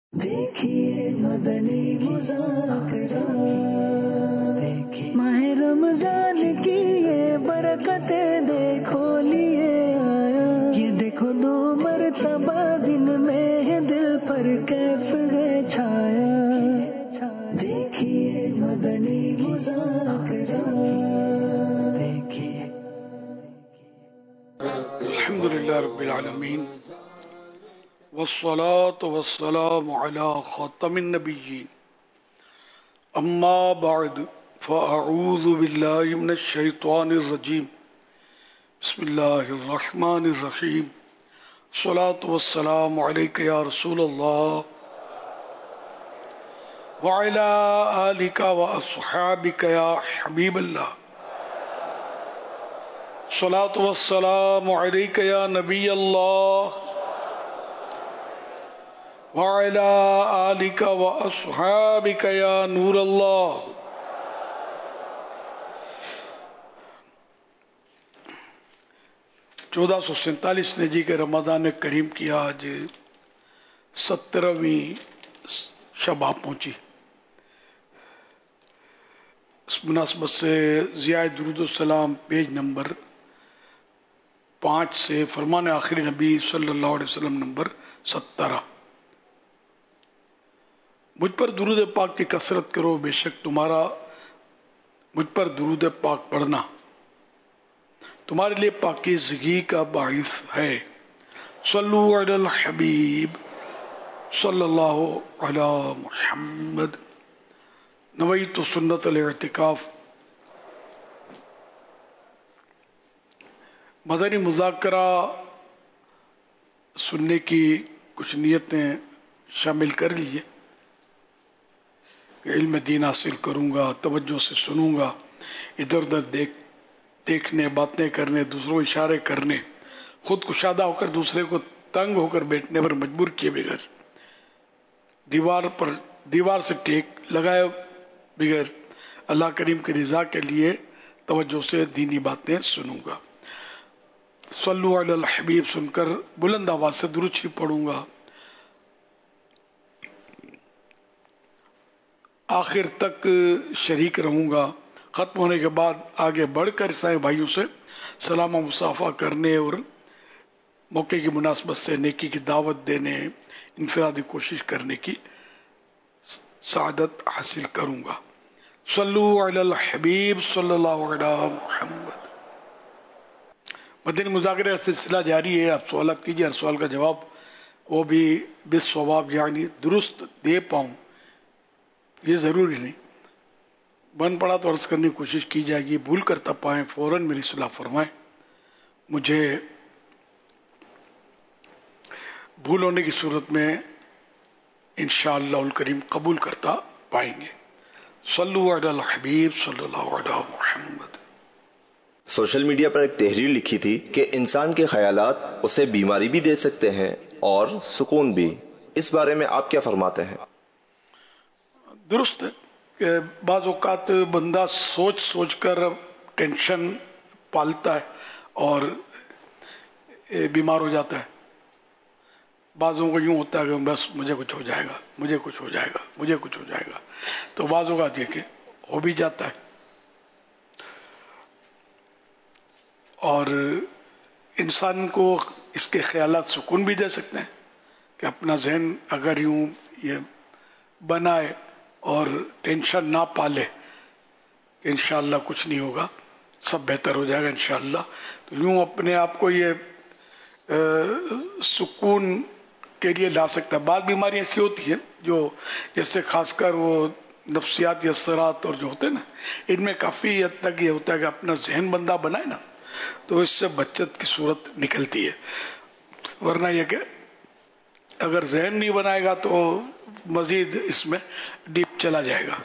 دیکھیے مدنی مذاکرہ، ماہ رمضان کی یہ برکتیں دیکھو لیے آیا، یہ دیکھو 2 مرتبہ دن میں ہے دل پر کیف ہے چھایا، دیکھیے مدنی مذاکرہ، دیکھیے۔ الحمدللہ رب العالمین والصلاة والسلام على خاتم النبیین، اما بعد فاعوذ باللہ من الشیطان الرجیم، بسم اللہ الرحمن الرحیم، الصلاة والسلام علیک یا رسول اللہ وعلی آلک واصحابک یا حبیب اللہ، الصلاة والسلام علیک یا نبی اللہ وعلی آلک واصحابک یا نور اللہ۔ چودہ سو 47 نجی کے رمضان کریم کی آج 17ویں شب آ پہنچی۔ اس مناسبت سے ضیاء درود السلام پیج نمبر 5 سے فرمان آخری نبی صلی اللہ علیہ وسلم نمبر 17۔ مجھ پر درود پاک کی کثرت کرو، بے شک تمہارا مجھ پر درود پاک پڑھنا تمہارے لیے پاکیزگی کا باعث ہے۔ صلو علی الحبیب صلی اللہ علی محمد۔ نویت سنت الاعتکاف۔ مدنی مذاکرہ سننے کی کچھ نیتیں شامل کر لیجیے کہ علم دین حاصل کروں گا، توجہ سے سنوں گا، ادھر ادھر دیکھنے، باتیں کرنے، دوسروں اشارے کرنے، خود کشادہ ہو کر دوسرے کو تنگ ہو کر بیٹھنے پر مجبور کیے بغیر، دیوار سے ٹیک لگائے بغیر اللہ کریم کی رضا کے لیے توجہ سے دینی باتیں سنوں گا۔ صلو علی الحبیب سن کر بلند آواز سے درود شریف پڑھوں گا، آخر تک شریک رہوں گا۔ ختم ہونے کے بعد آگے بڑھ کر عیسائی بھائیوں سے سلام و مصافحہ کرنے اور موقع کی مناسبت سے نیکی کی دعوت دینے، انفرادی کوشش کرنے کی سعادت حاصل کروں گا۔ صلو علی الحبیب صلی اللہ علیہ محمد۔ مدنی مذاکرہ سلسلہ جاری ہے، آپ سوالات کیجیے، ہر سوال کا جواب وہ بھی بالصواب یعنی درست دے پاؤں، یہ ضروری نہیں، بن پڑا تو عرض کرنے کی کوشش کی جائے گی، بھول کرتا پائیں فوراً میری اصلاح فرمائیں، مجھے بھول ہونے کی صورت میں انشاءاللہ الکریم قبول کرتا پائیں گے۔ صلو علی الحبیب صلی اللہ علیہ محمد۔ سوشل میڈیا پر ایک تحریر لکھی تھی کہ انسان کے خیالات اسے بیماری بھی دے سکتے ہیں اور سکون بھی، اس بارے میں آپ کیا فرماتے ہیں؟ درست ہے کہ بعض اوقات بندہ سوچ سوچ کر ٹینشن پالتا ہے اور بیمار ہو جاتا ہے۔ بعضوں کو یوں ہوتا ہے کہ بس مجھے کچھ ہو جائے گا، مجھے کچھ ہو جائے گا، مجھے کچھ ہو جائے گا، تو بعض اوقات یہ کہ ہو بھی جاتا ہے۔ اور انسان کو اس کے خیالات سکون بھی دے سکتے ہیں کہ اپنا ذہن اگر یوں یہ بنائے اور ٹینشن نہ پالے کہ انشاءاللہ کچھ نہیں ہوگا، سب بہتر ہو جائے گا انشاءاللہ، تو یوں اپنے آپ کو یہ سکون کے لیے لا سکتا ہے۔ بعض بیماریاں ایسی ہوتی ہیں جو جیسے خاص کر وہ نفسیاتی اثرات اور جو ہوتے ہیں نا، ان میں کافی حد تک یہ ہوتا ہے کہ اپنا ذہن بندہ بنائے نا تو اس سے بچت کی صورت نکلتی ہے، ورنہ یہ کہ اگر ذہن نہیں بنائے گا تو مزید اس میں ڈیپ چلا جائے گا۔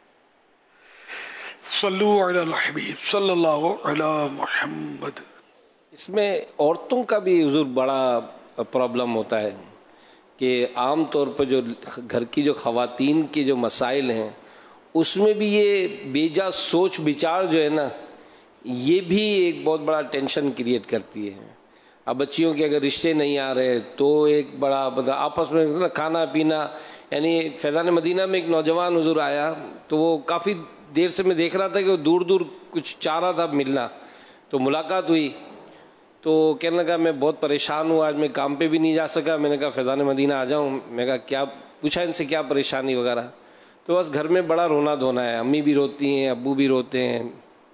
صلو علی الحبیب صلی اللہ علی محمد۔ اس میں عورتوں کا بھی حضور بڑا پرابلم ہوتا ہے کہ عام طور پر جو گھر کی جو خواتین کے جو مسائل ہیں اس میں بھی یہ بیجا سوچ بچار جو ہے نا، یہ بھی ایک بہت بڑا ٹینشن کریٹ کرتی ہے۔ اب بچیوں کے اگر رشتے نہیں آ رہے تو ایک بڑا آپس میں کھانا پینا یعنی فیضان مدینہ میں ایک نوجوان حضور آیا تو وہ کافی دیر سے میں دیکھ رہا تھا کہ وہ دور دور کچھ چاہ رہا تھا ملنا. تو ملاقات ہوئی تو کہنے لگا میں بہت پریشان ہوں, آج میں کام پہ بھی نہیں جا سکا. میں نے کہا فیضان مدینہ آ جاؤں. میں کہا کیا, پوچھا ان سے کیا پریشانی وغیرہ. تو بس گھر میں بڑا رونا دھونا ہے, امی بھی روتی ہیں, ابو بھی روتے ہیں.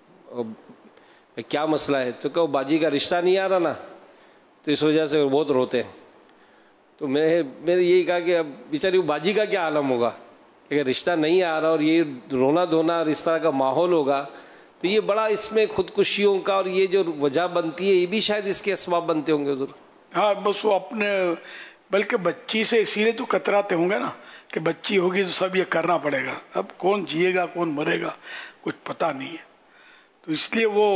کیا مسئلہ ہے؟ تو کہ باجی کا رشتہ نہیں آ رہا نا, تو اس وجہ سے بہت روتے ہیں. تو میں نے یہی کہا کہ اب بیچاری باجی کا کیا عالم ہوگا کہ اگر رشتہ نہیں آ رہا اور یہ رونا دھونا اور اس طرح کا ماحول ہوگا تو یہ بڑا اس میں خودکشیوں کا اور یہ جو وجہ بنتی ہے یہ بھی شاید اس کے اسباب بنتے ہوں گے حضور. ہاں بس وہ اپنے, بلکہ بچی سے اسی لیے تو کتراتے ہوں گے نا کہ بچی ہوگی تو سب یہ کرنا پڑے گا. اب کون جیے گا کون مرے گا کچھ پتہ نہیں ہے. تو اس لیے وہ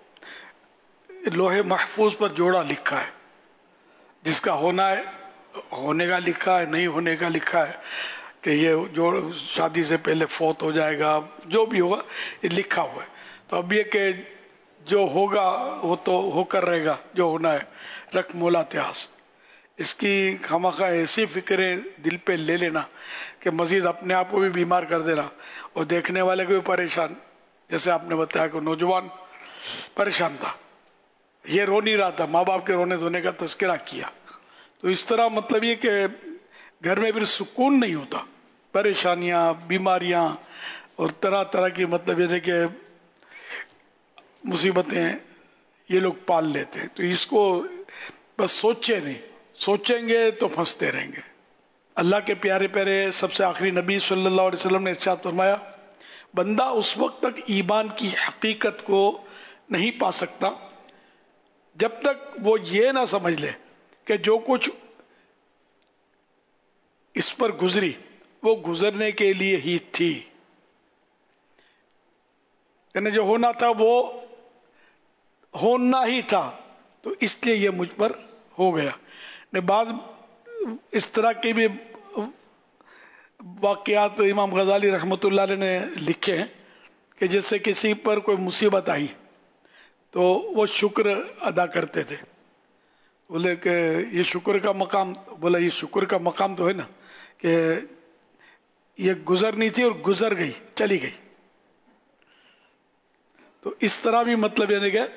لوہے محفوظ پر جوڑا لکھا ہے, جس کا ہونا ہے ہونے کا لکھا ہے, نہیں ہونے کا لکھا ہے کہ یہ جو شادی سے پہلے فوت ہو جائے گا, جو بھی ہوگا یہ لکھا ہوا ہے. تو اب یہ کہ جو ہوگا وہ تو ہو کر رہے گا, جو ہونا ہے رکھ مولا اتہاس. اس کی خامخواہ ایسی فکریں دل پہ لے لینا کہ مزید اپنے آپ کو بھی بیمار کر دینا اور دیکھنے والے کو بھی پریشان. جیسے آپ نے بتایا کہ نوجوان پریشان تھا, یہ رو نہیں رہا تھا, ماں باپ کے رونے دھونے کا تذکرہ کیا. تو اس طرح مطلب یہ کہ گھر میں پھر سکون نہیں ہوتا, پریشانیاں, بیماریاں اور طرح طرح کی مطلب یہ ہے کہ مصیبتیں یہ لوگ پال لیتے ہیں. تو اس کو بس سوچے نہیں, سوچیں گے تو پھنستے رہیں گے. اللہ کے پیارے پیارے سب سے آخری نبی صلی اللہ علیہ وسلم نے ارشاد فرمایا, بندہ اس وقت تک ایمان کی حقیقت کو نہیں پا سکتا جب تک وہ یہ نہ سمجھ لے کہ جو کچھ اس پر گزری وہ گزرنے کے لیے ہی تھی. یعنی جو ہونا تھا وہ ہونا ہی تھا, تو اس لیے یہ مجھ پر ہو گیا. بعض اس طرح کے بھی واقعات امام غزالی رحمۃ اللہ علیہ نے لکھے ہیں کہ جس سے کسی پر کوئی مصیبت آئی تو وہ شکر ادا کرتے تھے. بولے کہ یہ شکر کا مقام, بولا یہ شکر کا مقام تو ہے نا کہ یہ گزرنی تھی اور گزر گئی, چلی گئی. تو اس طرح بھی مطلب یعنی کہ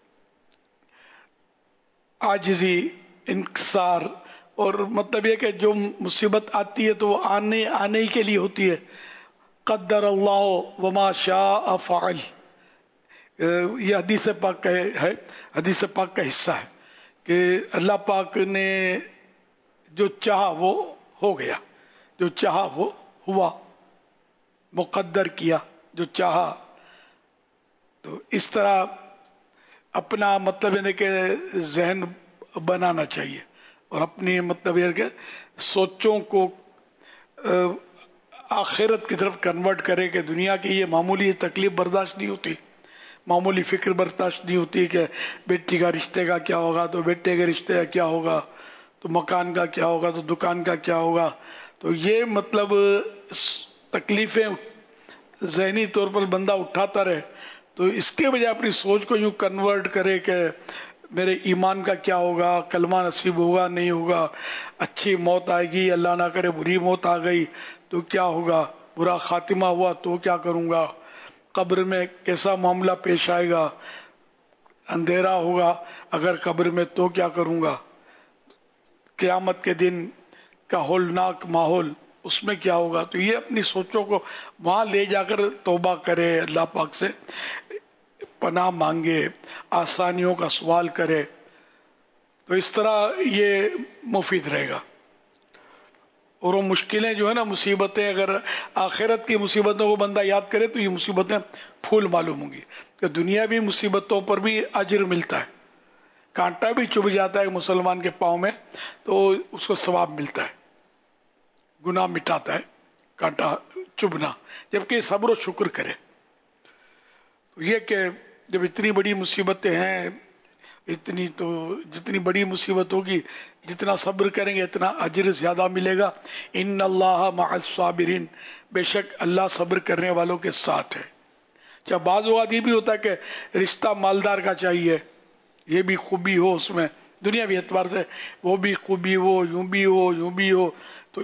عاجزی, انکسار, اور مطلب یہ کہ جو مصیبت آتی ہے تو وہ آنے ہی کے لیے ہوتی ہے. قدر اللہ وما شاء فعل, یہ حدیث پاک کا ہے, حدیث پاک کا حصہ ہے کہ اللہ پاک نے جو چاہا وہ ہو گیا, جو چاہا وہ ہوا, مقدر کیا جو چاہا. تو اس طرح اپنا مطلب ہے کہ ذہن بنانا چاہیے اور اپنی مطلب یہ کہ سوچوں کو آخرت کی طرف کنورٹ کرے کہ دنیا کی یہ معمولی تکلیف برداشت نہیں ہوتی, معمولی فکر برداشت نہیں ہوتی کہ بیٹی کا رشتے کا کیا ہوگا, تو بیٹے کے رشتے کا کیا ہوگا, تو مکان کا کیا ہوگا, تو دکان کا کیا ہوگا. تو یہ مطلب تکلیفیں ذہنی طور پر بندہ اٹھاتا رہے, تو اس کے بجائے اپنی سوچ کو یوں کنورٹ کرے کہ میرے ایمان کا کیا ہوگا, کلمہ نصیب ہوگا نہیں ہوگا, اچھی موت آئے گی, اللہ نہ کرے بری موت آ گئی تو کیا ہوگا, برا خاتمہ ہوا تو کیا کروں گا, قبر میں کیسا معاملہ پیش آئے گا, اندھیرا ہوگا اگر قبر میں تو کیا کروں گا, قیامت کے دن کا ہولناک ماحول اس میں کیا ہوگا. تو یہ اپنی سوچوں کو وہاں لے جا کر توبہ کرے, اللہ پاک سے پناہ مانگے, آسانیوں کا سوال کرے, تو اس طرح یہ مفید رہے گا. اور وہ مشکلیں جو ہے نا, مصیبتیں, اگر آخرت کی مصیبتوں کو بندہ یاد کرے تو یہ مصیبتیں پھول معلوم ہوں گی کہ دنیاوی مصیبتوں پر بھی اجر ملتا ہے. کانٹا بھی چبھ جاتا ہے مسلمان کے پاؤں میں تو اس کو ثواب ملتا ہے, گناہ مٹاتا ہے کانٹا چبھنا, جبکہ صبر و شکر کرے. تو یہ کہ جب اتنی بڑی مصیبتیں ہیں, اتنی تو جتنی بڑی مصیبت ہوگی جتنا صبر کریں گے اتنا اجر زیادہ ملے گا. ان اللہ مع الصابرین, بے شک اللہ صبر کرنے والوں کے ساتھ ہے. اچھا, بعض اوقات یہ بھی ہوتا ہے کہ رشتہ مالدار کا چاہیے, یہ بھی خوبی ہو اس میں دنیاوی اعتبار سے, وہ بھی خوبی ہو, یوں بھی ہو یوں بھی ہو, تو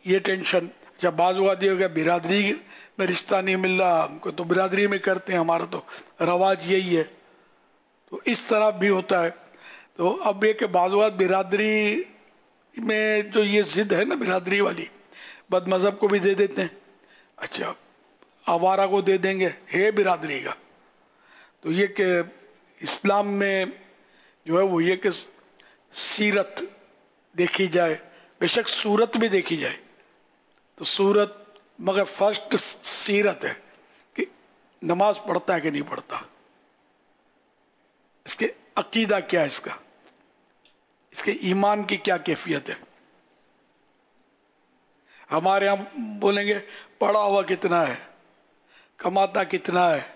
ये टेंशन। अच्छा, बाज़ औक़ात ये हो गया बिरादरी में रिश्ता नहीं मिल रहा, हमको तो बिरादरी में करते हैं, हमारा तो रवाज यही है, तो इस तरह भी होता है। तो अब ये कि बाज़ औक़ात बिरादरी में जो ये जिद है ना बिरादरी वाली, बदमज़हब को भी दे देते हैं, अच्छा आवारा को दे देंगे, है बिरादरी का। तो ये कि इस्लाम में जो है वो ये कि सीरत देखी जाए, बेशक सूरत भी देखी जाए, तो सूरत मगर फर्स्ट सीरत है कि नमाज पढ़ता है कि नहीं पढ़ता, इसके अकीदा क्या है, इसके ईमान की क्या कैफियत है। हमारे यहाँ बोलेंगे पढ़ा हुआ कितना है, कमाता कितना है,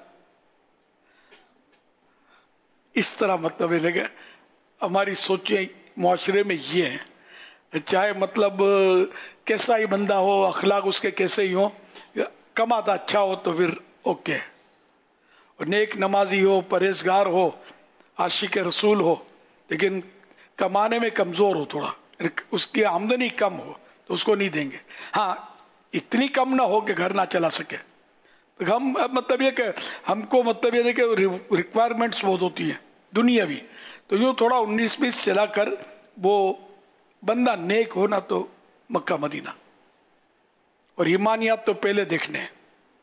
इस तरह मतलब है। लेकिन हमारी सोचें मुआशरे में ये हैं, चाहे मतलब कैसा ही बंदा हो, अखलाक उसके कैसे ही हो, कमाता अच्छा हो तो फिर ओके, और नेक नमाजी हो, परहेजगार हो, आशिक रसूल हो, लेकिन कमाने में कमज़ोर हो थोड़ा, उसकी आमदनी कम हो तो उसको नहीं देंगे। हाँ, इतनी कम ना हो कि घर ना चला सके। तो हम मतलब ये कि हमको मतलब ये कि रिक्वायरमेंट्स बहुत होती हैं दुनियावी, तो यूँ थोड़ा 19-20 चला कर वो बंदा नेक हो ना, तो मक्का मदीना और ईमानियात तो पहले देखने हैं,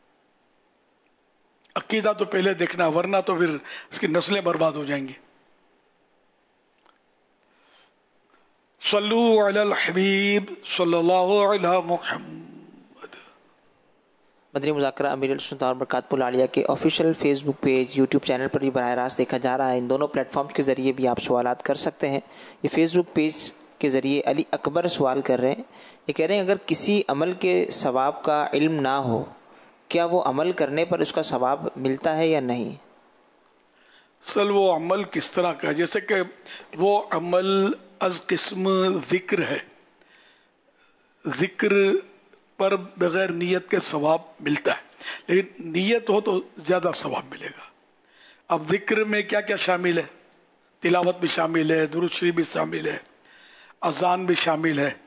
अकीदा तो पहले देखना, वरना तो फिर उसकी नस्लें बर्बाद हो जाएंगी। सल्लू अलल हबीब सल्लल्लाहु अलैहि मुहम्मद। मदनी मुज़ाकरा अमीरुल सुल्तान बरकातुहुल आलिया के official Facebook page, YouTube channel पर भी बराह रास्त देखा जा रहा है। इन दोनों प्लेटफॉर्म्स के ज़रिए भी आप सवालात कर सकते हैं। ये फेसबुक पेज के ज़रिए अली अकबर सवाल कर रहे हैं, ये कह रहे हैं अगर किसी अमल के सवाब का इल्म ना हो, क्या वो अमल करने पर उसका सवाब मिलता है या नहीं? सल वो अमल किस तरह का, जैसे कि वो अमल अज किस्म जिक्र है, जिक्र पर बगैर नीयत के सवाब मिलता है, लेकिन नीयत हो तो ज़्यादा सवाब मिलेगा। अब जिक्र में क्या क्या शामिल है, तिलावत भी शामिल है, दुरूद शरीफ भी शामिल है, अजान भी शामिल है,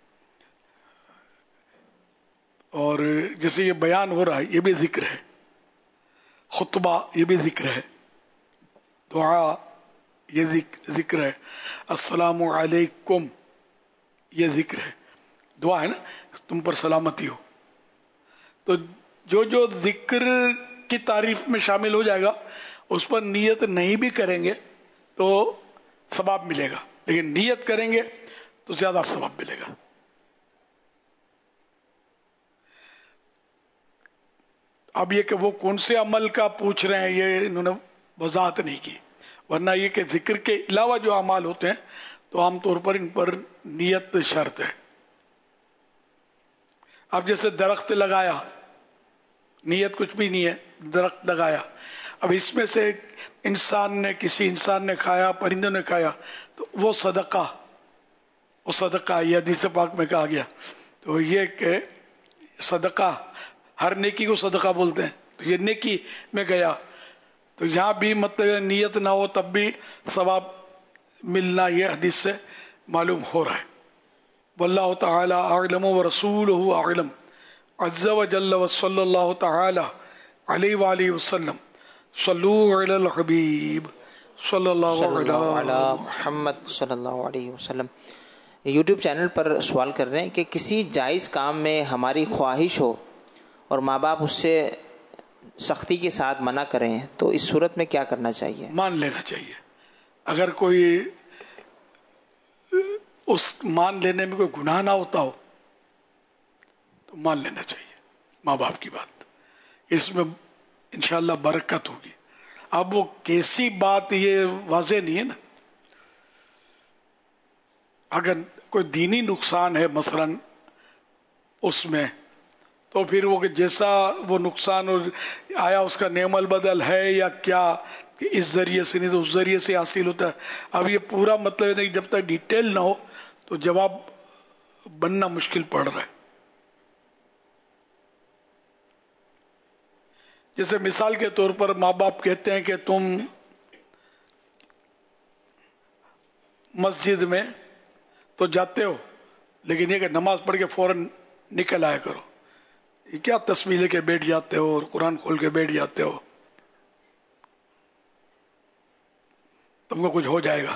और जैसे ये बयान हो रहा है ये भी जिक्र है, खुतबा ये भी जिक्र है, दुआ ये जिक्र है, अस्सलामु अलैकुम ये जिक्र है, दुआ है ना, तुम पर सलामती हो। तो जो जो जिक्र की तारीफ में शामिल हो जाएगा, उस पर नियत नहीं भी करेंगे तो सवाब मिलेगा, लेकिन नियत करेंगे तो ज्यादा सवाब मिलेगा। अब ये कि वो कौन से अमल का पूछ रहे हैं, ये इन्होंने वजाहत नहीं की, वरना ये कि जिक्र के अलावा जो अमाल होते हैं तो आमतौर पर इन पर नियत शर्त है। अब जैसे दरख्त लगाया, नियत कुछ भी नहीं है, दरख्त लगाया, अब इसमें से इंसान ने, किसी इंसान ने खाया, परिंदों ने खाया, तो वो सदका, वो सदका ये हदीस पाक में कहा गया। तो ये कि सदका, हर नेकी को सदका बोलते हैं, तो ये नेकी में गया, तो यहाँ भी मतलब नियत ना हो तब भी सवाब मिलना, ये हदीस से मालूम हो रहा है। वल्लाहु तआला अअलम व रसूलुहु अअलम अज़्ज़ा व जल्ल व सल्लल्लाहु तआला अलैहि व आलिहि वसल्लम सल्लू अलल हबीब सल्लल्लाहु अला मुहम्मद सल्लल्लाहु अलैहि वसल्लम। यूट्यूब चैनल पर सवाल कर रहे हैं कि किसी जायज़ काम में हमारी ख्वाहिश हो और माँ बाप उससे सख्ती के साथ मना करें, तो इस सूरत में क्या करना चाहिए? मान लेना चाहिए। अगर कोई उस मान लेने में कोई गुनाह ना होता हो तो मान लेना चाहिए माँ बाप की बात, इसमें इंशाअल्लाह बरकत होगी। अब वो कैसी बात, ये वाज़े नहीं है ना। अगर कोई दीनी नुकसान है मसलन उसमें, तो फिर वो जैसा वो नुकसान आया उसका नेमल बदल है या क्या, कि इस जरिए से नहीं तो उस जरिए से हासिल होता है। अब ये पूरा मतलब है कि जब तक डिटेल ना हो तो जवाब बनना मुश्किल पड़ रहा है। जैसे मिसाल के तौर पर माँ बाप कहते हैं कि तुम मस्जिद में तो जाते हो, लेकिन ये कि नमाज पढ़ के फौरन निकल आया करो। ये क्या तस्बीह लेके बैठ जाते हो और कुरान खोल के बैठ जाते हो, तुमको कुछ हो जाएगा।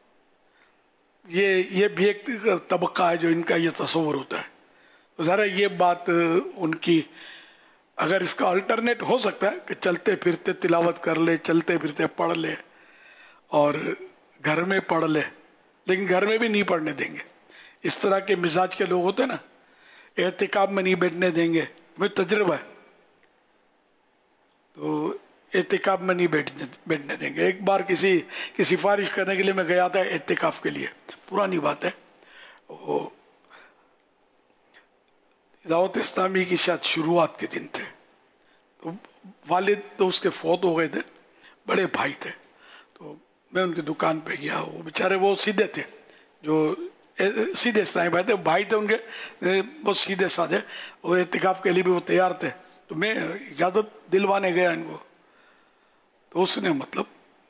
ये भी एक तबका है जो इनका ये तस्वुर होता है। तो ज़रा ये बात उनकी, अगर इसका अल्टरनेट हो सकता है कि चलते फिरते तिलावत कर ले, चलते फिरते पढ़ ले और घर में पढ़ ले, लेकिन घर में भी नहीं पढ़ने देंगे। इस तरह के मिजाज के लोग होते हैं ना, एहतिकाफ में नहीं बैठने देंगे। मुझे तजुर्बा है, तो एहतिकाफ में नहीं बैठने देंगे। एक बार किसी की सिफारिश करने के लिए मैं गया था एहतिकाफ के लिए, पुरानी बात है, वो दावत इस्लामी की शायद शुरुआत के दिन थे। तो वालिद तो उसके फौत हो गए थे, बड़े भाई थे, तो मैं उनकी दुकान पे गया। वो बेचारे वो सीधे थे, जो सीधे इस्लामी भाई थे, भाई थे उनके बहुत सीधे साधे, और एहतिकाफ के लिए भी वो तैयार थे। तो मैं इजाज़त दिलवाने गया इनको, तो उसने मतलब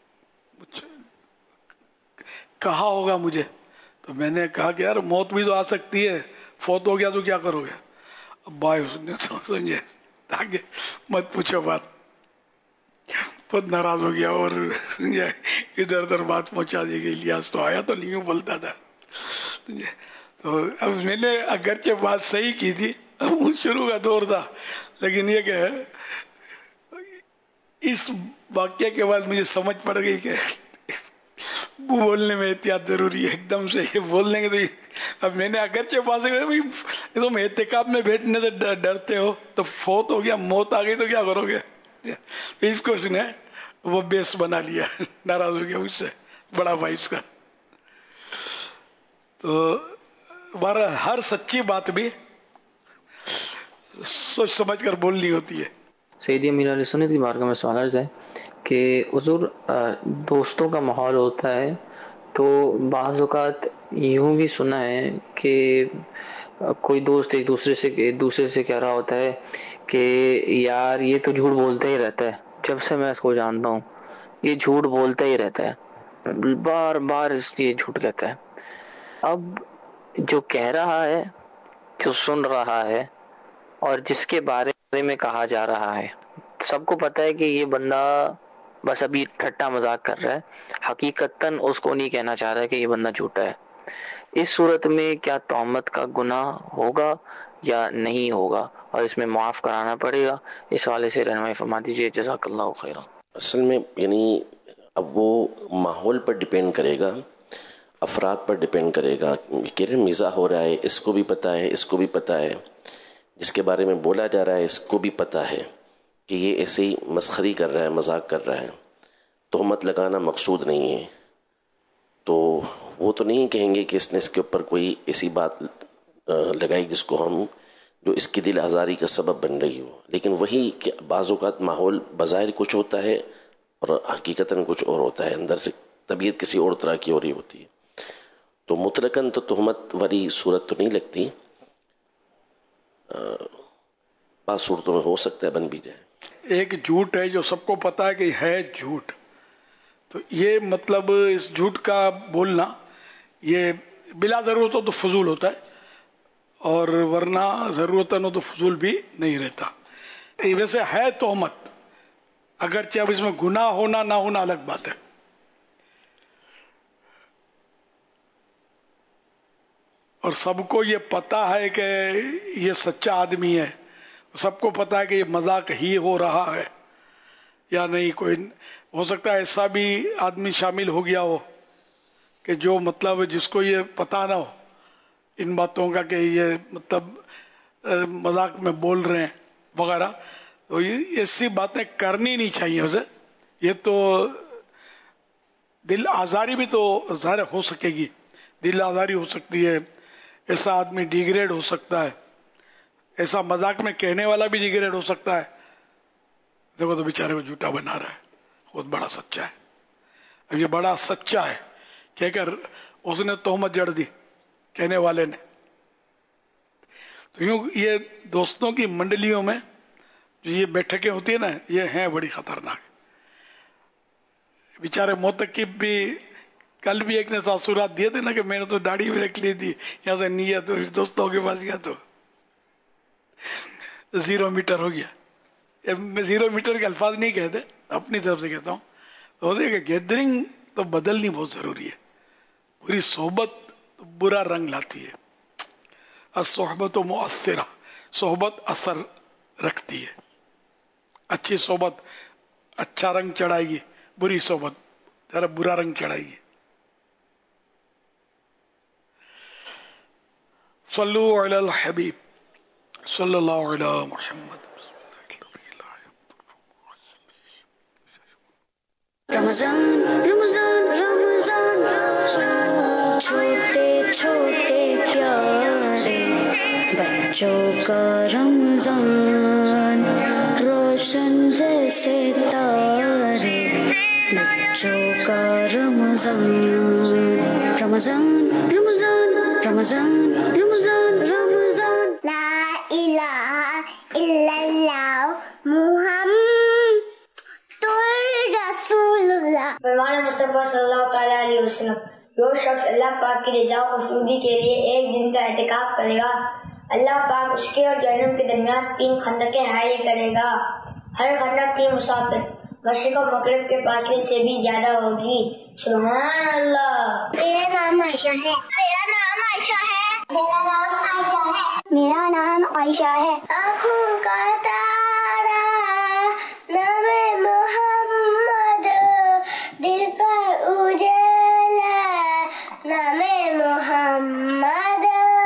कहा होगा मुझे, तो मैंने कहा कि यार मौत भी तो आ सकती है, फौत हो गया तो क्या करोगे। अब भाई उसने तो समझे आगे मत पूछो बात, बहुत नाराज हो गया और इधर उधर बात पहुंचा दी गई। इलियास तो आया तो नहीं बोलता था। तो अब मैंने अगरचे बात सही की थी, अब शुरू का दौर था, लेकिन ये कि इस वाक्य के बाद मुझे समझ पड़ गई कि बोलने में एहतियात जरूरी है। एकदम से ये बोल लेंगे तो अब मैंने अगरचे पास तुम एहतिकाफ में बैठने से डरते हो, तो फौत हो गया, मौत आ गई तो क्या करोगे। इसको उसने वो बेस बना लिया, नाराज हो गया उससे, बड़ा भाई उसका। तो हर सच्ची बात भी सोच समझ कर बोलनी होती है। सैयदी अमीर अहले सुन्नत की बारगाह में सवाल अर्ज़ है कि हुज़ूर दोस्तों का माहौल होता है, तो बाज़ औक़ात यूँ भी सुना है कि कोई दोस्त एक दूसरे से कह रहा होता है कि यार ये तो झूठ बोलता ही रहता है, जब से मैं इसको जानता हूँ ये झूठ बोलता ही रहता है, बार बार ये झूठ कहता है। अब जो कह रहा है, जो सुन रहा है और जिसके बारे में कहा जा रहा है, सबको पता है कि ये बंदा बस अभी ठट्टा मजाक कर रहा है, हकीकतन उसको नहीं कहना चाह रहा है कि ये बंदा झूठा है। इस सूरत में क्या तोहमत का गुनाह होगा या नहीं होगा, और इसमें माफ़ कराना पड़ेगा? इस वाले से रहनुमाई फरमा दीजिए, जज़ाकल्लाहु खैरन। असल में यानी अब वो माहौल पर डिपेंड करेगा, अफराद पर डिपेंड करेगा। कह रहे मज़ा हो रहा है, इसको भी पता है, इसको भी पता है, जिसके बारे में बोला जा रहा है इसको भी पता है कि ये ऐसे ही मस्खरी कर रहा है, मजाक कर रहा है, तोहमत लगाना मकसूद नहीं है। तो वो तो नहीं कहेंगे कि इसने इसके ऊपर कोई ऐसी बात लगाई जिसको हम, जो इसकी दिल आज़ारी का सबब बन रही हो। लेकिन वही कि बाज़ औक़ात माहौल बज़ाहिर कुछ होता है और हकीकतन कुछ और होता है, अंदर से तबीयत किसी और तरह की हो रही होती है। तो मुतलकन तो तोहमत वाली सूरत तो नहीं लगती, बात सूरतों में हो सकता है बन भी जाए। एक झूठ है जो सबको पता है कि है झूठ, तो ये मतलब इस झूठ का बोलना ये बिला ज़रूरत हो तो फजूल होता है, और वरना ज़रूरतन हो तो फजूल भी नहीं रहता। ये वैसे है तोहमत, अगरचे अब इसमें गुनाह होना ना होना अलग बात है। और सबको ये पता है कि ये सच्चा आदमी है, सबको पता है कि ये मजाक ही हो रहा है या नहीं। कोई हो सकता है ऐसा भी आदमी शामिल हो गया हो कि जो मतलब जिसको ये पता ना हो इन बातों का कि ये मतलब मजाक में बोल रहे हैं वगैरह, तो ये ऐसी बातें करनी नहीं चाहिए उसे। ये तो दिल आज़ारी भी तो ज़ाहिर हो सकेगी, दिल आज़ारी हो सकती है, ऐसा आदमी डिग्रेड हो सकता है, ऐसा मजाक में कहने वाला भी डिग्रेड हो सकता है। देखो तो बेचारे को झूठा बना रहा है, खुद बड़ा सच्चा है। अब ये बड़ा सच्चा है कहकर उसने तोहमत जड़ दी कहने वाले ने। तो यूं ये दोस्तों की मंडलियों में जो ये बैठकें होती है ना, ये हैं बड़ी खतरनाक। बेचारे मोतकिब भी, कल भी एक ने तासुरात दिए थे ना कि मैंने तो दाढ़ी भी रख ली थी यहाँ से नियत, तो दोस्तों के पास गया तो 0 میٹر ہو گیا. میں 0 میٹر کے الفاظ نہیں کہتے, اپنی طرف سے کہتا ہوں. تو ہو کہ گیدرنگ تو بدلنی بہت ضروری ہے. پوری صحبت برا رنگ لاتی ہے. الصحبت مؤثرہ, صحبت اثر رکھتی ہے. اچھی صحبت اچھا رنگ چڑھائے گی, بری صحبت ذرا برا رنگ چڑھائے گی. صلو علی الحبیب صلی اللہ علی محمد. رمضان رمضان رمضان چھوٹے چھوٹے پیارے بچوں کا رمضان, روشن جیسے تارے بچوں کا رمضان. رمضان رمضان رمضان رمضان رمضان. لا الہ الا اللہ محمد رسول اللہ. فرمان مصطفیٰ صلی اللہ تعالیٰ علیہ وسلم, جو شخص اللہ پاک کی رضا و خوشنودی کے لیے ایک دن کا اعتکاف کرے گا, اللہ پاک اس کے اور جہنم کے درمیان 3 خندقیں حائل کرے گا. ہر خندق کی مسافت مشرق و مغرب کے فاصلے سے بھی زیادہ ہوگی. سبحان اللہ. میرا نام عائشہ ہے. میرا نام عائشہ ہے. میرا نام عائشہ ہے. میرا نام عائشہ ہے. آنکھوں کا تارا نام محمد, دل پر اجالا نام محمد.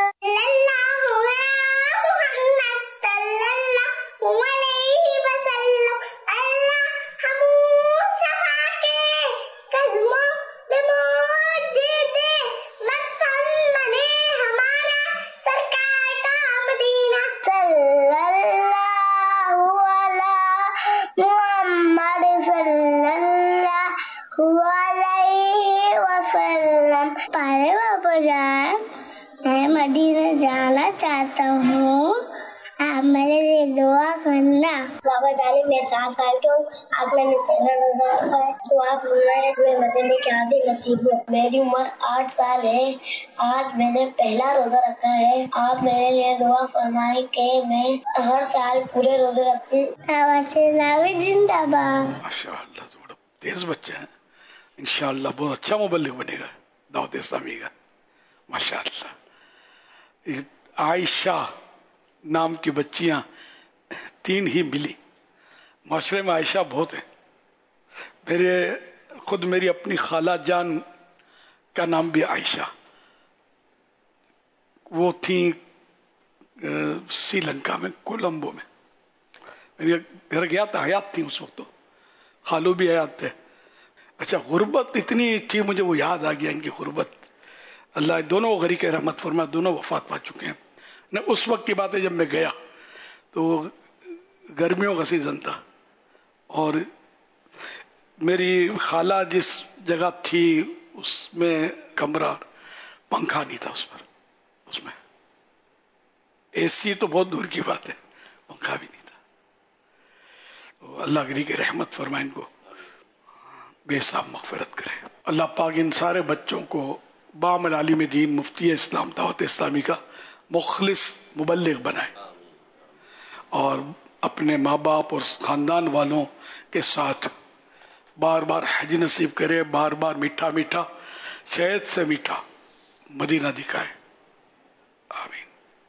میں مدینہ جانا چاہتا ہوں, آپ میرے لیے دعا کرنا. بابا جانے میں 7 سال کے ہوں, آج میں نے پہلا روزہ رکھا ہے, تو آپ میں مدینے کے عادی نصیب ہوں. میری عمر 8 سال ہے, آج میں نے پہلا روزہ رکھا ہے. آپ میرے لیے دعا فرمائیں کہ میں ہر سال پورے روزے رکھوں. زندہ باد. ماشاءاللہ, تو بڑا تیز بچہ ہے. انشاءاللہ بہت اچھا مبلغ بنے گا دعوت اسلامی کا. ماشاءاللہ. عائشہ نام کی بچیاں 3 ہی ملی. معاشرے میں عائشہ بہت ہیں. میری اپنی خالہ جان کا نام بھی عائشہ. وہ تھیں سری لنکا میں, کولمبو میں. میرے گھر گیا تھا, حیات تھی اس وقت, تو خالو بھی حیات تھے. اچھا, غربت اتنی تھی, مجھے وہ یاد آ گیا ان کی غربت. اللہ دونوں غریق رحمت فرمائے, دونوں وفات پا چکے ہیں. نہ اس وقت کی بات ہے جب میں گیا تو گرمیوں کا سیزن تھا, اور میری خالہ جس جگہ تھی اس میں کمرہ, پنکھا نہیں تھا اس پر, اس میں اے سی تو بہت دور کی بات ہے, پنکھا بھی نہیں تھا. تو اللہ غریق رحمت فرمائے, ان کو بے حساب مغفرت کرے. اللہ پاک ان سارے بچوں کو بام العالم دین, مفتی اسلام, دعوت اسلامی کا مخلص مبلغ بنائے, اور اپنے ماں باپ اور خاندان والوں کے ساتھ بار بار حج نصیب کرے, بار بار میٹھا میٹھا شہد سے میٹھا مدینہ دکھائے. آمین.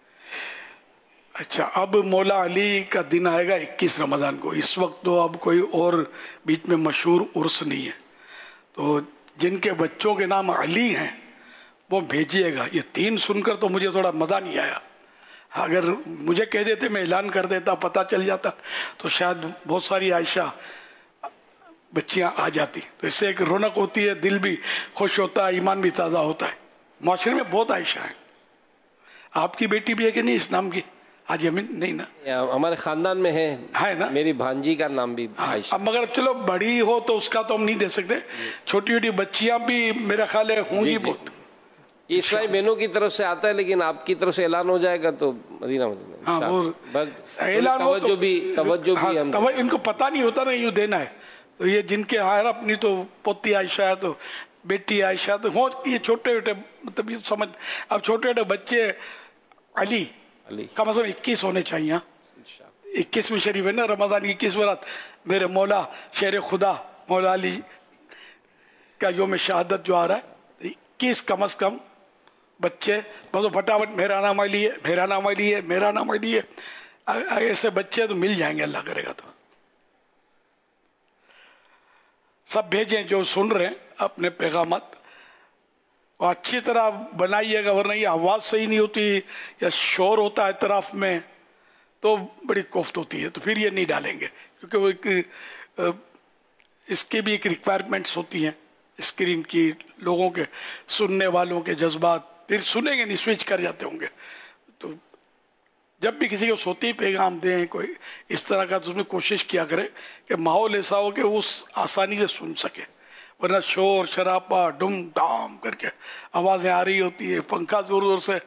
اچھا, اب مولا علی کا دن آئے گا 21 رمضان کو. اس وقت تو اب کوئی اور بیچ میں مشہور عرس نہیں ہے, تو جن کے بچوں کے نام علی ہیں وہ بھیجیے گا. یہ 3 سن کر تو مجھے تھوڑا مزہ نہیں آیا. اگر مجھے کہہ دیتے, میں اعلان کر دیتا, پتہ چل جاتا, تو شاید بہت ساری عائشہ بچیاں آ جاتی. تو اس سے ایک رونق ہوتی ہے, دل بھی خوش ہوتا ہے, ایمان بھی تازہ ہوتا ہے. معاشرے میں بہت عائشہ ہیں. آپ کی بیٹی بھی ہے کہ نہیں اس نام کی؟ حاجی امین نہیں نا, ہمارے خاندان میں ہے نا, میری بھانجی کا نام بھی عائشہ. اب مگر چلو بڑی ہو تو اس کا تو ہم نہیں دے سکتے, چھوٹی چھوٹی بچیاں بھی میرا خیال ہے ہوں گی بہت. یہ اسلامی بہنوں کی طرف سے آتا ہے, لیکن آپ کی طرف سے اعلان ہو جائے گا تو مدینہ اعلان توجہ بھی ان کو پتہ نہیں ہوتا نا یوں دینا ہے. تو یہ جن کے ہاں اپنی تو پوتی عائشہ ہے, تو بیٹی عائشہ, تو ہو یہ چھوٹے چھوٹے مطلب سمجھ, اب چھوٹے چھوٹے بچے علی کم از کم 21 ہونے چاہیے. 21वीं शरीफ है ना, रमजान की 21वीं रात मेरे मौला शेर खुदा मौला अली का योम शहादत जो आ रहा है, 21 कम अज कम बच्चे मतलब फटाफट मेरा नाम अली है, मेरा नाम अली है, मेरा नाम अली है, ऐसे बच्चे तो मिल जाएंगे अल्लाह करेगा तो। सब भेजें जो सुन रहे हैं अपने पैगामत, और अच्छी तरह बनाइएगा, वरना ये आवाज सही नहीं होती या शोर होता है तरफ में तो बड़ी कोफ्त होती है, तो फिर ये नहीं डालेंगे, क्योंकि वो एक इसकी भी एक रिक्वायरमेंट्स होती हैं स्क्रीन की, लोगों के सुनने वालों के जज्बात, फिर सुनेंगे नहीं, स्विच कर जाते होंगे। तो जब भी किसी को सोती पैगाम दें कोई इस तरह का, तो उसमें कोशिश किया करें कि माहौल ऐसा हो कि उस आसानी से सुन सके, वरना शोर शराबा डुम डाम करके आवाजें आ रही होती है, पंखा जोर जोर से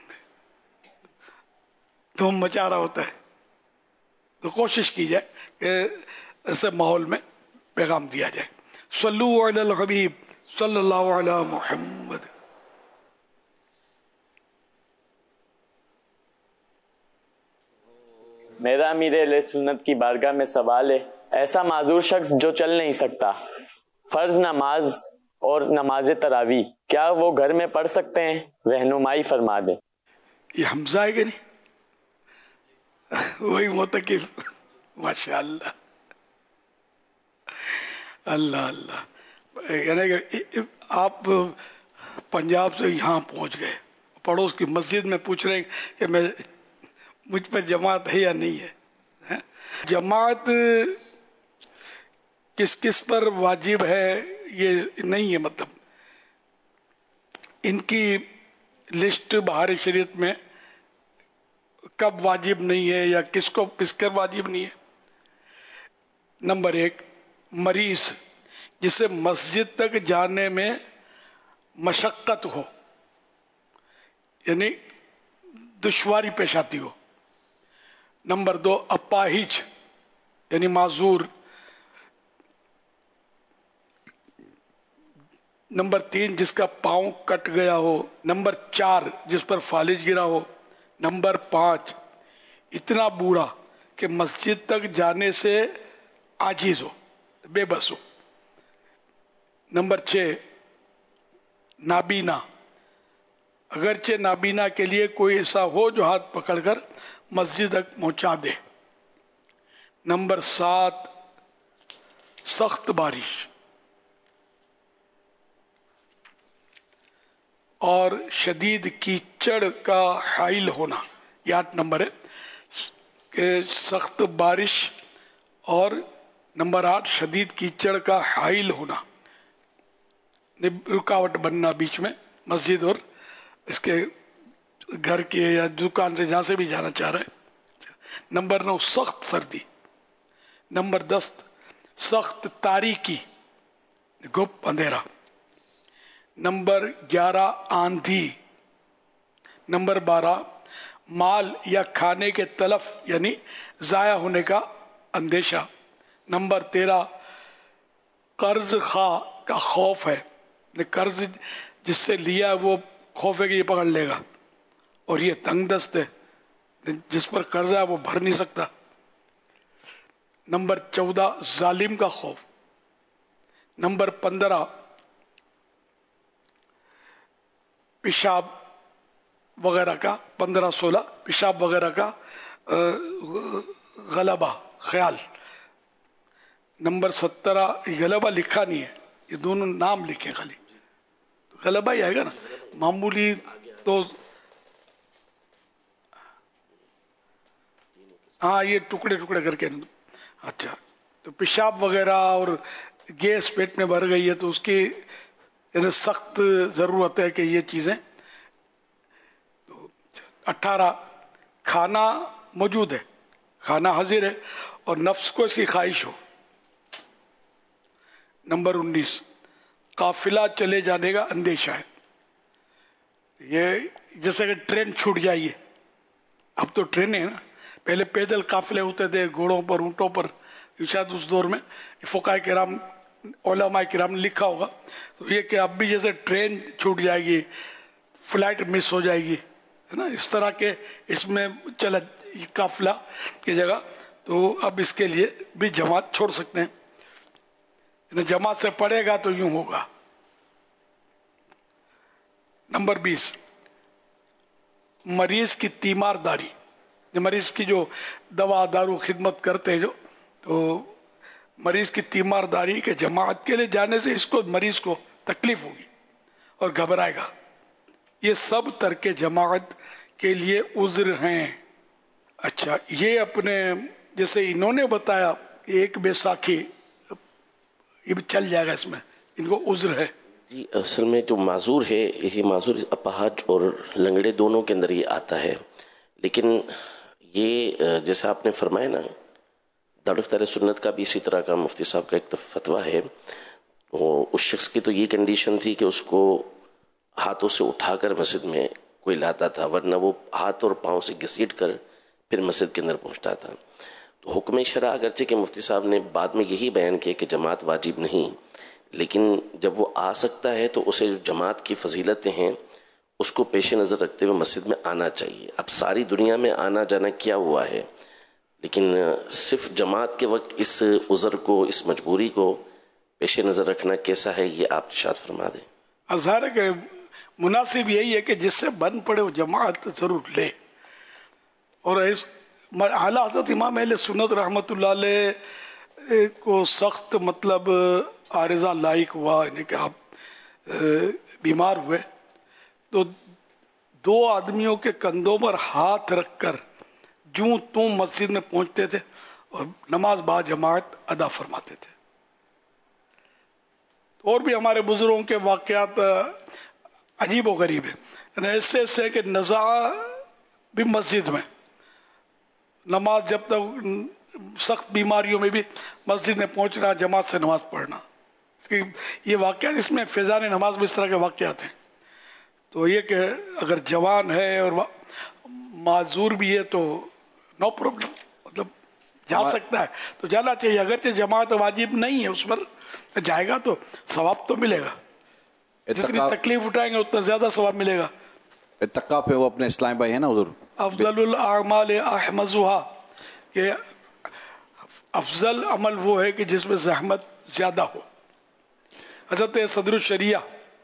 धूम मचा रहा होता है। तो कोशिश की जाए कि ऐसे माहौल में पैगाम दिया जाए। सल्लु अलल हबीब सल्लल्लाहु अलैहि मुहम्मद। मेरा अमीर सुन्नत की बारगाह में सवाल है, ऐसा माजूर शख्स जो चल नहीं सकता, फर्ज नमाज और नमाज तरावी क्या वो घर में पढ़ सकते हैं? रहनुमाई फरमा दें। ये हमजा है कि नहीं? वही मोतकिफ, माशाअल्लाह, अल्लाह अल्लाह। यानी कि आप पंजाब से यहाँ पहुँच गए, पड़ोस की मस्जिद में पूछ रहे हैं कि मैं मुझ पर जमात है या नहीं है? जमात किस किस पर वाजिब है ये नहीं है, मतलब इनकी लिस्ट बाहर शरीयत में कब वाजिब नहीं है या किसको किसकर वाजिब नहीं है। नंबर 1, मरीज जिसे मस्जिद तक जाने में मशक्कत हो, यानी दुश्वारी पेश आती हो। नंबर 2, अपाहिज यानी माजूर। नंबर 3, जिसका पांव कट गया हो। नंबर 4, जिस पर फालिज गिरा हो। नंबर 5, इतना बूढ़ा कि मस्जिद तक जाने से आजिज हो, बेबस हो। नंबर 6, नाबीना, अगरचे नाबीना के लिए कोई ऐसा हो जो हाथ पकड़कर मस्जिद तक पहुंचा दे। नंबर 7, सख्त बारिश और शदीद कीचड़ का हाइल होना। ये 8 नंबर है कि सख्त बारिश और नंबर 8 शदीद कीचड़ का हाइल होना, रुकावट बनना बीच में मस्जिद और इसके घर के या दुकान से जहां से भी जाना चाह रहा है। नंबर 9, सख्त सर्दी। नंबर 10, सख्त तारीकी, गुप्त अंधेरा। नंबर 11, आंधी। नंबर 12, माल या खाने के तलफ यानी जाया होने का अंदेशा। नंबर 13, कर्ज खा का खौफ है, कर्ज जिससे लिया है वो खौफ है कि ये पकड़ लेगा, और ये तंग दस्त है, जिस पर कर्जा है वो भर नहीं सकता। नंबर 14, जालिम का खौफ। नंबर 15, पेशाब वगैरह का। 15-16, पेशाब वगैरह का गलबा, ख्याल। नंबर 17, गलबा लिखा नहीं है, ये दोनों नाम लिखे खाली, गलबा ही आएगा ना, मामूली तो हाँ ये टुकड़े टुकड़े करके। अच्छा, तो पेशाब वगैरह और गैस पेट में भर गई है तो उसकी सख्त जरूरत है कि ये चीजें। तो 18, खाना मौजूद है, खाना हाजिर है और नफ्स को इसकी ख्वाहिश हो। नंबर 19, काफिला चले जाने का अंदेशा है। ये जैसे कि ट्रेन छूट जाइए, अब तो ट्रेन है ना, पहले पैदल काफिले होते थे घोड़ों पर, ऊंटों पर, शायद उस दौर में फुकाए किराम उलमाए किराम ने लिखा होगा। तो ये कि अब भी जैसे ट्रेन छूट जाएगी, फ्लाइट मिस हो जाएगी, है ना, इस तरह के इसमें चला काफिला की जगह, तो अब इसके लिए भी जमात छोड़ सकते हैं। जमात से पढ़ेगा तो यूं होगा। नंबर 20, मरीज की तीमारदारी। मरीज की जो दवा दारू खिदमत करते हैं जो, तो मरीज की तीमारदारी के जमात के लिए जाने से इसको मरीज को तकलीफ होगी और घबराएगा। ये सब तर्के जमात के लिए उज्र हैं। अच्छा, ये अपने जैसे इन्होंने बताया कि एक बैसाखी ये भी चल जाएगा, इसमें इनको उज्र है जी। असल में जो माजूर है, ये माजूर अपाहज और लंगड़े दोनों के अंदर ये आता है। लेकिन ये जैसा आपने फरमाया ना, दारुल सुन्नत का भी इसी तरह का मुफ्ती साहब का एक फतवा है। उस शख्स की तो ये कंडीशन थी कि उसको हाथों से उठाकर मस्जिद में कोई लाता था, वरना वो हाथ और पाँव से घसीट कर फिर मस्जिद के अंदर पहुंचता था। तो हुक्म शरा अगरचे के मुफ्ती साहब ने बाद में यही बयान किया कि जमात वाजिब नहीं, लेकिन जब वो आ सकता है तो उसे जो जमात की फजीलतें हैं उसको पेश नज़र रखते हुए मस्जिद में आना चाहिए। अब सारी दुनिया में आना जाना किया हुआ है, लेकिन सिर्फ जमात के वक्त इस उज़र को, इस मजबूरी को पेश नज़र रखना कैसा है, ये आप इरशाद फरमा दें। अज़हर के मुनासिब यही है कि जिससे बन पड़े वो जमात जरूर ले। और इस आला हज़रत इमाम अहले सुन्नत रहमतुल्लाह अलैह को सख्त मतलब आरिज़ा लाइक हुआ, यानी कि आप बीमार हुए तो 2 आदमियों के कंधों पर हाथ रखकर जूं तू मस्जिद में पहुंचते थे और नमाज बा जमात अदा फरमाते थे। और भी हमारे बुजुर्गों के वाक़यात अजीब व गरीब है। ऐसे ऐसे कि नज़ा भी मस्जिद में नमाज, जब तक सख्त बीमारियों में भी मस्जिद में पहुंचना, जमात से नमाज पढ़ना, ये वाक़यात, इसमें फैज़ान नमाज में इस तरह के वाक़यात हैं। तो ये कि अगर जवान है और माजूर भी है तो नो प्रॉब्लम, मतलब जा सकता है तो जाना चाहिए। अगरचे जमात वाजिब नहीं है, उस पर जाएगा तो सवाब तो मिलेगा, जितनी तकलीफ उठाएंगे उतना ज्यादा सवाब मिलेगा। इत्तका पे वो अपने इस्लाम भाई है ना हुजूर, अफजलुल आमाल अहमजुहा, कि अफजल अमल वो है कि जिसमें ज़हमत ज्यादा हो। हज़रत सदरुल शरिया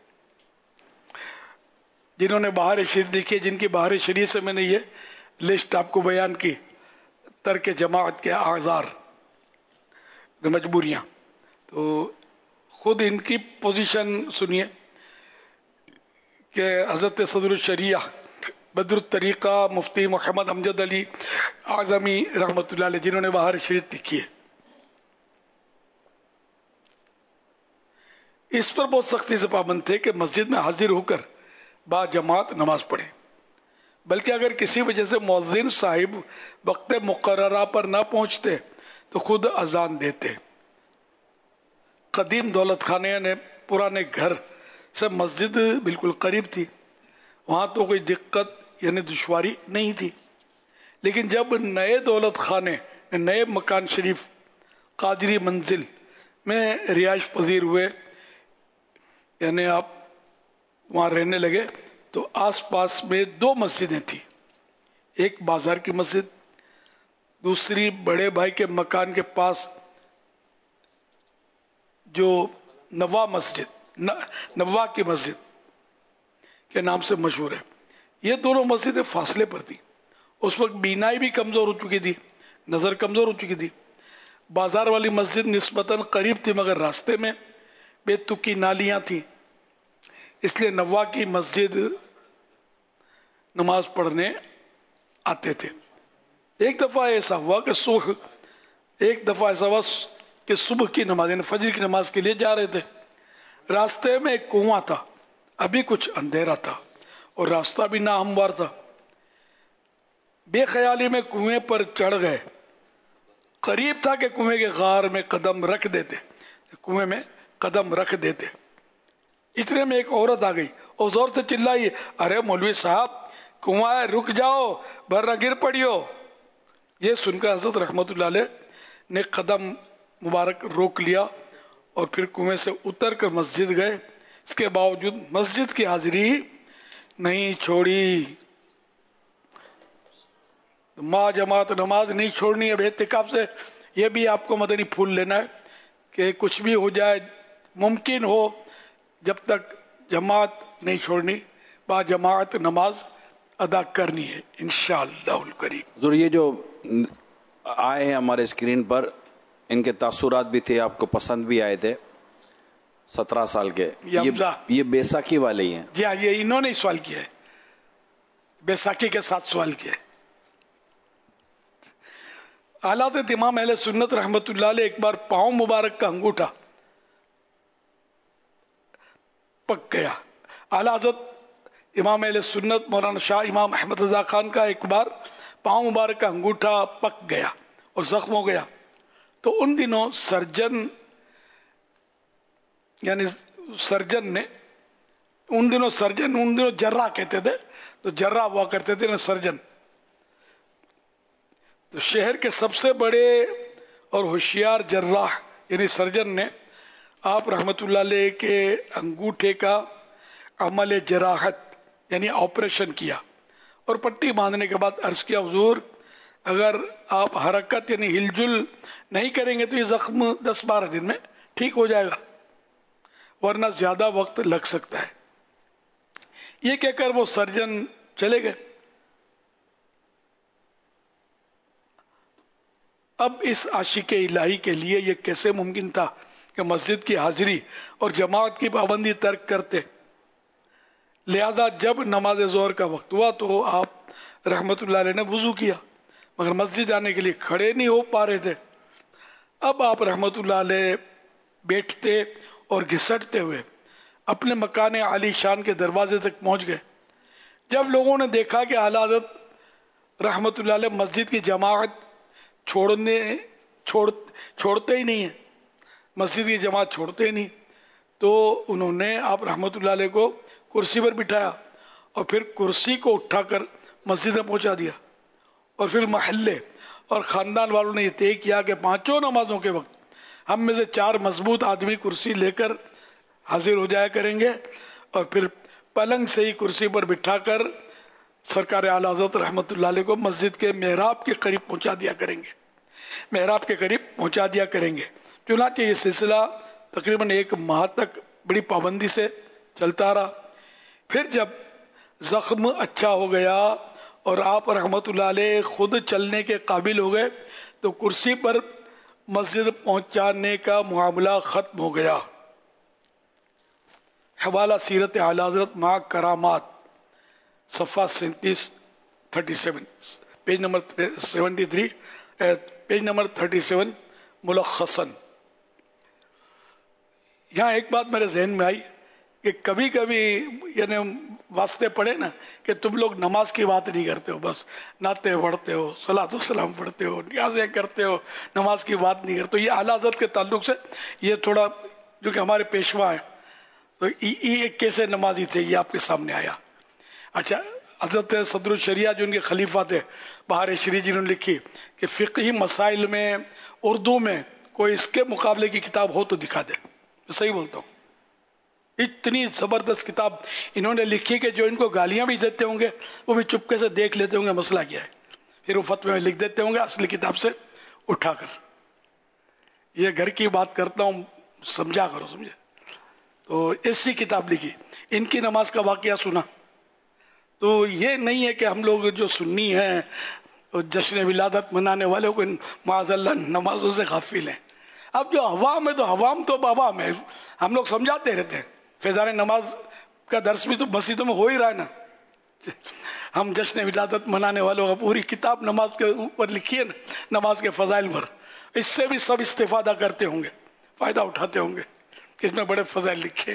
जिन्होंने बहार शरीयत लिखी है, जिनकी बहार शरीयत से मैंने ये लिस्ट आपको बयान की, तर्क जमात के आज़ार मजबूरियाँ, तो खुद इनकी पोजीशन सुनिए कि हज़रत सदरुल शरिया बदरुत तरीक़ा मुफ्ती मोहम्मद अमजद अली आज़मी रहमतुल्लाह अलैह, जिन्होंने बहार शरीयत लिखी है, इस पर बहुत सख्ती से पाबंद थे कि मस्जिद में हाजिर होकर बा जमात नमाज पढ़े। बल्कि अगर किसी वजह से मुअज्जिन साहिब वक्त मुकर्ररा पर ना पहुंचते तो खुद अजान देते। कदीम दौलत खाने ने पुराने घर से मस्जिद बिल्कुल करीब थी, वहाँ तो कोई दिक्कत यानी दुश्वारी नहीं थी। लेकिन जब नए दौलत खाने, नए मकान शरीफ कादरी मंजिल में रिहाइश पजीर हुए, यानी आप वहाँ रहने लगे, तो आसपास में 2 मस्जिदें थी। एक बाजार की मस्जिद, दूसरी बड़े भाई के मकान के पास जो नवा मस्जिद, नवा की मस्जिद के नाम से मशहूर है। ये दोनों मस्जिदें फासले पर थी। उस वक्त बीनाई भी कमज़ोर हो चुकी थी, नज़र कमज़ोर हो चुकी थी। बाजार वाली मस्जिद निस्बतन करीब थी, मगर रास्ते में बेतुकी नालियाँ थी, इसलिए नवा की मस्जिद नमाज पढ़ने आते थे। एक दफ़ा ऐसा हुआ कि सुबह की नमाज यानी फजर की नमाज के लिए जा रहे थे। रास्ते में एक कुआं था, अभी कुछ अंधेरा था और रास्ता भी नाहमवार था। बेख्याली में कुएं पर चढ़ गए। करीब था कि कुएं के गार में कदम रख देते। इतने में एक औरत आ गई और जोर से चिल्लाई, अरे मौलवी साहब, कुआं है, रुक जाओ वरना गिर पड़ियो। ये सुनकर हज़रत रहमतुल्लाह अलैह ने कदम मुबारक रोक लिया और फिर कुएं से उतर कर मस्जिद गए। इसके बावजूद मस्जिद की हाजिरी नहीं छोड़ी। تو माँ जमात नमाज नहीं छोड़नी। अब एतिकाफ से ये भी आपको मदनी फूल लेना है कि कुछ भी हो जाए, मुमकिन हो जब तक जमात नहीं छोड़नी, बा जमात नमाज अदा करनी है इंशाअल्लाहुल करीम। हुजूर ये जो आए हैं हमारे स्क्रीन पर, इनके तासुरात भी थे, आपको पसंद भी आए थे, 17 साल के, ये बैसाखी वाले ही हैं? जी हाँ, ये इन्होंने सवाल किया है, बैसाखी के साथ सवाल किया है। आलात इमाम अहले सुन्नत रहमतुल्लाह अलैह एक बार पाँव मुबारक का अंगूठा पक गया। आला हज़रत इमाम अहले सुन्नत मौलाना शाह इमाम अहमद रज़ा खान का एक बार पाँव मुबारक का अंगूठा पक गया और जख्म हो गया, तो उन दिनों सर्जन यानी सर्जन ने, उन दिनों जर्रा कहते थे, तो जर्रा हुआ करते थे ना सर्जन। तो शहर के सबसे बड़े और होशियार जर्राह यानी सर्जन ने आप रहमतुल्लाह अलैह के अंगूठे का अमल जराहत यानी ऑपरेशन किया और पट्टी बांधने के बाद अर्ज किया, हुजूर अगर आप हरकत यानी हिलजुल नहीं करेंगे तो ये जख्म 10-12 दिन में ठीक हो जाएगा, वरना ज्यादा वक्त लग सकता है। ये कहकर वो सर्जन चले गए। अब इस आशिक इलाही के लिए ये कैसे मुमकिन था कि मस्जिद की हाजिरी और जमात की पाबंदी तर्क करते। लिहाजा जब नमाज ज़ोहर का वक्त हुआ तो आप रहमतुल्लाह अलैह ने वुजू किया, मगर मस्जिद जाने के लिए खड़े नहीं हो पा रहे थे। अब आप रहमतुल्लाह अलैह बैठते और घिसटते हुए अपने मकान आली शान के दरवाजे तक पहुंच गए। जब लोगों ने देखा कि आला हज़रत रहमतुल्लाह अलैह मस्जिद की जमात छोड़ते ही नहीं है, मस्जिद की जमात छोड़ते ही नहीं, तो उन्होंने आप रहमतुल्लाह अलैह को कुर्सी पर बिठाया और फिर कुर्सी को उठाकर मस्जिद में पहुंचा दिया। और फिर महल्ले और ख़ानदान वालों ने ये तय किया कि 5 नमाजों के वक्त हम में से 4 मजबूत आदमी कुर्सी लेकर हाजिर हो जाया करेंगे और फिर पलंग से ही कुर्सी पर बिठाकर सरकार आला हज़रत रहमतुल्लाह अलैह को मस्जिद के मेहराब के करीब पहुंचा दिया करेंगे, मेहराब के करीब पहुंचा दिया करेंगे। चुनांचे ये सिलसिला तकरीबन 1 माह तक बड़ी पाबंदी से चलता रहा। फिर जब जख्म अच्छा हो गया और आप रहमतुल्लाह अलैह खुद चलने के काबिल हो गए तो कुर्सी पर मस्जिद पहुंचाने का मामला खत्म हो गया। हवाला सीरत आला हज़रत मा करामात सफ़ा 37 पेज नंबर 73 पेज नंबर 37 मुलख्खसन। यहाँ एक बात मेरे जहन में आई कि कभी कभी यानी वास्ते पड़े ना कि तुम लोग नमाज की बात नहीं करते हो, बस नाते पढ़ते हो, सलातो सलाम पढ़ते हो, नियाज़ें करते हो, नमाज की बात नहीं करते। तो ये आला हज़रत के ताल्लुक से ये थोड़ा, जो कि हमारे पेशवा हैं, तो ये कैसे नमाजी थे ये आपके सामने आया। अच्छा, हज़रत सदरुल शरिया जो उनके खलीफा थे, बहार शरी जिन्होंने लिखी कि फ़िक़ही मसाइल में उर्दू में कोई इसके मुकाबले की किताब हो तो दिखा दे। तो सही बोलता हूँ, इतनी ज़बरदस्त किताब इन्होंने लिखी कि जो इनको गालियाँ भी देते होंगे वो भी चुपके से देख लेते होंगे मसला क्या है, फिर वो फतवे में लिख देते होंगे असली किताब से उठाकर। ये घर की बात करता हूँ, समझा करो, समझे। तो ऐसी किताब लिखी, इनकी नमाज का वाक़या सुना। तो ये नहीं है कि हम लोग जो सुन्नी हैं जश्न विलादत मनाने वाले को माज़अल्लाह नमाजों से गाफिल हैं। अब जो अवाम है तो अवाम तो अवाम है, हम लोग समझाते रहते हैं। फैज़ान नमाज का दर्स भी तो मस्जिदों में हो ही रहा है ना। हम जश्न विलादत मनाने वालों का पूरी किताब नमाज के ऊपर लिखी है ना, नमाज के फ़ज़ाइल पर। इससे भी सब इस्तिफ़ादा करते होंगे, फ़ायदा उठाते होंगे कि इसमें बड़े फ़ज़ाइल लिखे।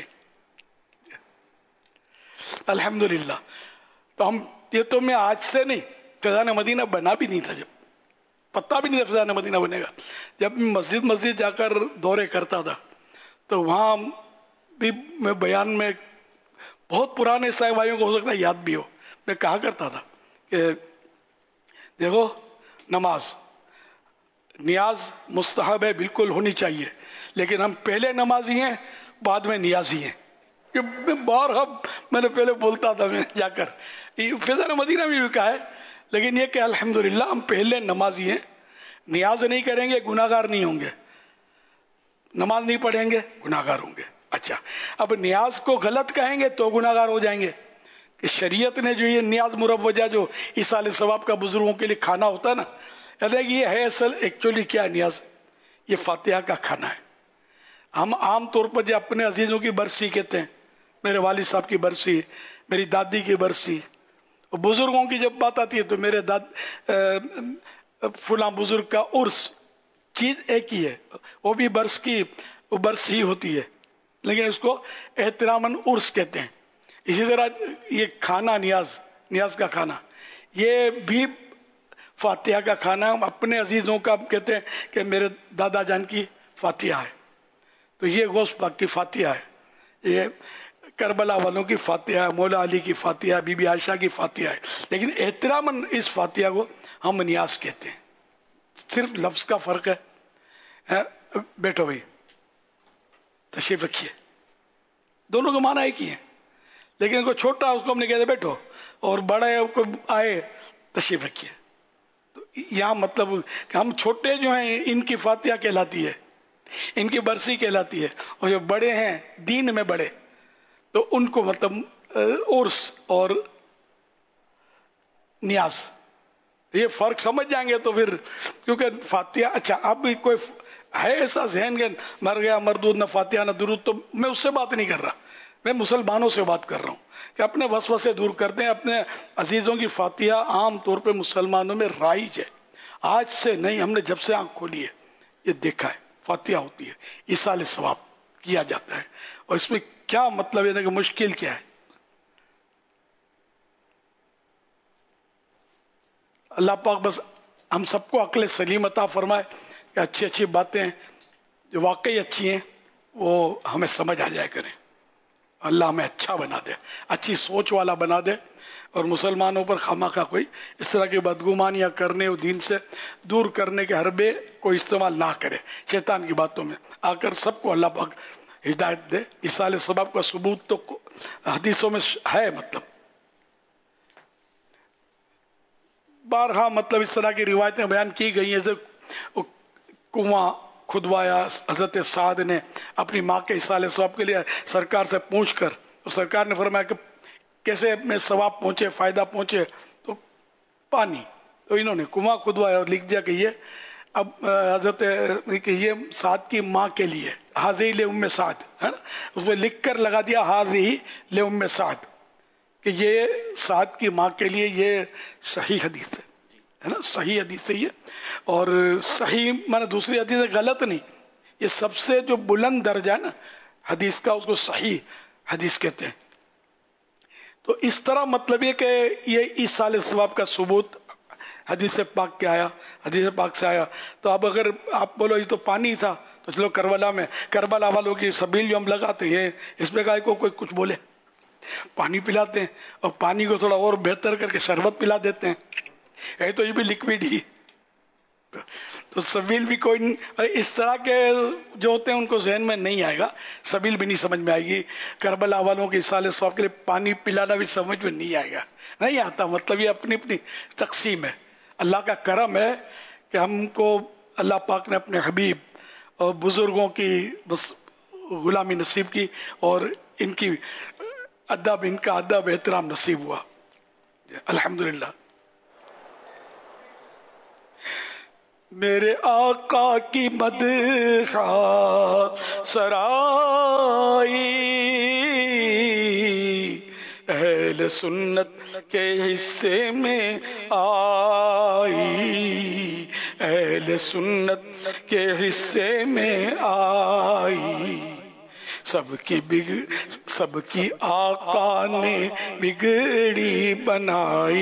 अल्हम्दुलिल्लाह। तो हम ये तो मैं आज से नहीं, फैज़ान मदीना बना भी नहीं था, जब पता भी नहीं था फैज़ान मदीना बनेगा। जब मस्जिद जाकर दौरे करता था तो वहाँ भी मैं बयान में, बहुत पुराने ईसाई भाइयों को हो सकता है याद भी हो, मैं कहा करता था कि देखो नमाज नियाज मुस्तहब है, बिल्कुल होनी चाहिए, लेकिन हम पहले नमाजी हैं बाद में नियाजी हैं। ये बार मैंने पहले बोलता था मैं जाकर, फैज़ान मदीना में भी कहा है لیکن یہ کہ الحمدللہ ہم پہلے نمازی ہیں, نیاز نہیں کریں گے گناہگار نہیں ہوں گے, نماز نہیں پڑھیں گے گناہگار ہوں گے. اچھا, اب نیاز کو غلط کہیں گے تو گناہگار ہو جائیں گے. کہ شریعت نے جو یہ نیاز مروجہ جو ایصال ثواب کا بزرگوں کے لیے کھانا ہوتا ہے نا, یہ ہے اصل ایکچولی کیا نیاز, یہ فاتحہ کا کھانا ہے. ہم عام طور پر جو اپنے عزیزوں کی برسی کہتے ہیں, میرے والد صاحب کی برسی, میری دادی کی برسی, اور بزرگوں کی جب بات آتی ہے تو میرے فلاں بزرگ کا عرس, چیز ایک ہی ہے, وہ بھی برس کی وہ برس ہی ہوتی ہے, لیکن اس کو احتراماً عرس کہتے ہیں. اسی طرح یہ کھانا نیاز کا کھانا, یہ بھی فاتحہ کا کھانا. ہم اپنے عزیزوں کا کہتے ہیں کہ میرے دادا جان کی فاتحہ ہے, تو یہ غوث پاک کی فاتحہ ہے, یہ کربلا والوں کی فاتحہ ہے, مولا علی کی فاتحہ, بی بی عائشہ کی فاتحہ ہے. لیکن احتراماً اس فاتحہ کو ہم نیاز کہتے ہیں, صرف لفظ کا فرق ہے. بیٹھو بھائی, تشریف رکھیے, دونوں کا معنی ایک ہی ہے, لیکن کوئی چھوٹا اس کو ہم نے کہتے بیٹھو, اور بڑے کو آئے تشریف رکھیے. تو یہاں مطلب کہ ہم چھوٹے جو ہیں ان کی فاتحہ کہلاتی ہے, ان کی برسی کہلاتی ہے, اور جو بڑے ہیں دین میں بڑے تو ان کو مطلب عرس اور نیاز, یہ فرق سمجھ جائیں گے تو پھر, کیونکہ فاتحہ. اچھا, اب بھی کوئی ہے ایسا ذہن کہ مر گیا مردود, نہ فاتحہ نہ درود, تو میں اس سے بات نہیں کر رہا, میں مسلمانوں سے بات کر رہا ہوں کہ اپنے وسوسے دور کرتے ہیں. اپنے عزیزوں کی فاتحہ عام طور پہ مسلمانوں میں رائج ہے, آج سے نہیں, ہم نے جب سے آنکھ کھولی ہے یہ دیکھا ہے. فاتحہ ہوتی ہے, ایصال ثواب کیا جاتا ہے, اور اس میں کیا مطلب ہے کہ مشکل کیا ہے. اللہ پاک بس ہم سب کو عقل سلیم عطا فرمائے کہ اچھی اچھی باتیں جو واقعی اچھی ہیں وہ ہمیں سمجھ آ جائے کریں. اللہ ہمیں اچھا بنا دے, اچھی سوچ والا بنا دے, اور مسلمانوں پر خواہ کوئی اس طرح کی بدگمانیاں کرنے اور دین سے دور کرنے کے حربے کو استعمال نہ کرے. شیطان کی باتوں میں آ کر سب کو اللہ پاک ہدایت دے. ایصال ثواب کا ثبوت تو حدیثوں میں ہے, مطلب بارہا مطلب اس طرح کی روایتیں بیان کی گئی ہیں. جیسے کنواں کھدوایا حضرت سعد نے اپنی ماں کے ایصال ثواب کے لیے سرکار سے پوچھ کر, تو سرکار نے فرمایا کہ کیسے میں ثواب پہنچے, فائدہ پہنچے, تو پانی. تو انہوں نے کنواں کھدوایا اور لکھ دیا کہ یہ اب حضرت کہ یہ سعد کی ماں کے لیے, حاضی لأم سعد ہے نا, اس میں لکھ کر لگا دیا حاضی لأم سعد, کہ یہ سعد کی ماں کے لیے. یہ صحیح حدیث ہے نا, صحیح حدیث ہے یہ. اور صحیح مانا دوسری حدیث ہے, غلط نہیں, یہ سب سے جو بلند درجہ ہے نا حدیث کا, اس کو صحیح حدیث کہتے ہیں. تو اس طرح مطلب یہ کہ یہ ایصال ثواب کا ثبوت حدیث پاک کے آیا, حدیث پاک سے آیا. تو اب اگر آپ بولو یہ تو پانی تھا, تو چلو کربلا میں کربلا والوں کی سبیل جو ہم لگاتے ہیں اس میں گائے کو کوئی کچھ بولے, پانی پلاتے ہیں, اور پانی کو تھوڑا اور بہتر کر کے شربت پلا دیتے ہیں, ہے تو یہ بھی لکوڈ ہی. تو سبیل بھی کوئی اس طرح کے جو ہوتے ہیں ان کو ذہن میں نہیں آئے گا, سبیل بھی نہیں سمجھ میں آئے گی. کربلا والوں کے ایصال ثواب کے لیے پانی پلانا بھی سمجھ میں نہیں آئے گا, نہیں آتا. مطلب یہ اپنی اپنی تقسیم ہے. اللہ کا کرم ہے کہ ہم کو اللہ پاک نے اپنے حبیب اور بزرگوں کی بس غلامی نصیب کی, اور ان کی ادب, ان کا ادب احترام نصیب ہوا, الحمدللہ. میرے آقا کی مدح سرائی اہل سنت کے حصے میں آئی, اہل سنت کے حصے میں آئی. سب کی آقا نے بگڑی بنائی,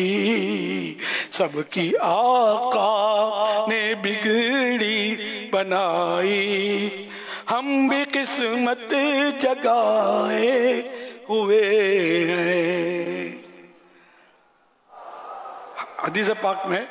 سب کی آقا نے بگڑی بنائی. ہم بھی قسمت جگائے ہوئے ہیں. حدیث پاک میں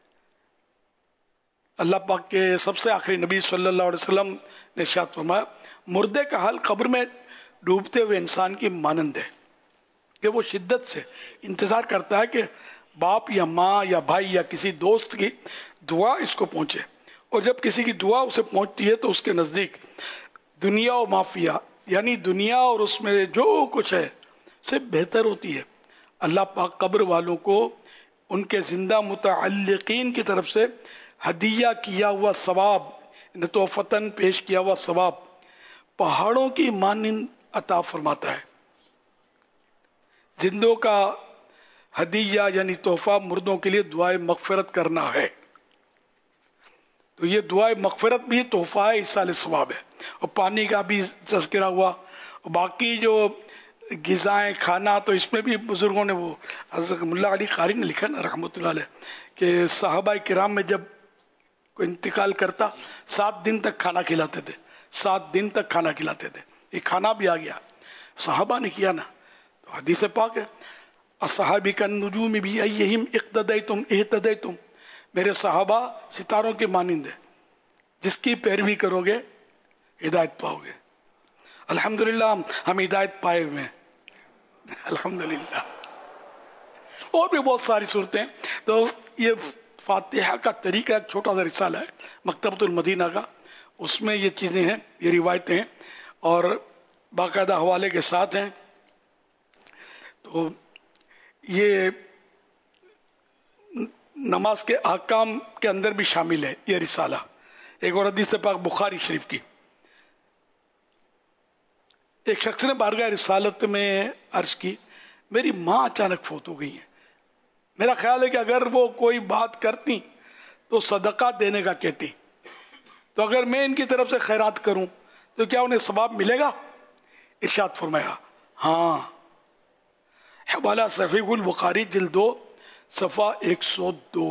اللہ پاک کے سب سے آخری نبی صلی اللہ علیہ وسلم نے ارشاد فرمایا, مردے کا حال قبر میں ڈوبتے ہوئے انسان کی مانند ہے, کہ وہ شدت سے انتظار کرتا ہے کہ باپ یا ماں یا بھائی یا کسی دوست کی دعا اس کو پہنچے، اور جب کسی کی دعا اسے پہنچتی ہے تو اس کے نزدیک دنیا و مافیا، یعنی دنیا اور اس میں جو کچھ ہے سے بہتر ہوتی ہے۔ اللہ پاک قبر والوں کو ان کے زندہ متعلقین کی طرف سے ہدیہ کیا ہوا ثواب، نتوفتاً پیش کیا ہوا ثواب پہاڑوں کی مانند عطا فرماتا ہے۔ زندوں کا ہدیہ یعنی تحفہ مردوں کے لیے دعائے مغفرت کرنا ہے، تو یہ دعائے مغفرت بھی تحفہ ہے، اصال ثواب ہے۔ اور پانی کا بھی تذکرہ ہوا، اور باقی جو غذائیں کھانا، تو اس میں بھی بزرگوں نے، وہ حضرت ملا علی قاری نے لکھا نا رحمۃ اللہ علیہ کہ صحابہ کرام میں جب کوئی انتقال کرتا 7 دن تک کھانا کھلاتے تھے، 7 دن تک کھانا کھلاتے تھے۔ یہ کھانا بھی آ گیا، صحابہ نے کیا نا، تو حدیث پاک ہے اصحابی کا نجوم بھی ایہم اقتدیتم اہتدیتم، میرے صحابہ ستاروں کے مانند ہے، جس کی پیروی کرو گے ہدایت پاؤ گے۔ الحمدللہ ہم ہدایت پائے ہوئے ہیں، الحمدللہ۔ اور بھی بہت ساری صورتیں، تو یہ فاتحہ کا طریقہ ایک چھوٹا سا رسالہ ہے مکتبۃ المدینہ کا، اس میں یہ چیزیں ہیں، یہ روایتیں ہیں اور باقاعدہ حوالے کے ساتھ ہیں۔ تو یہ نماز کے احکام کے اندر بھی شامل ہے یہ رسالہ۔ ایک اور حدیث پاک بخاری شریف کی، ایک شخص نے بارگاہ رسالت میں عرض کی میری ماں اچانک فوت ہو گئی ہیں، میرا خیال ہے کہ اگر وہ کوئی بات کرتی تو صدقہ دینے کا کہتی، تو اگر میں ان کی طرف سے خیرات کروں تو کیا انہیں ثواب ملے گا؟ ارشاد فرمایا ہاں۔ حوالہ صحیح البخاری جلد 2 صفحہ 102۔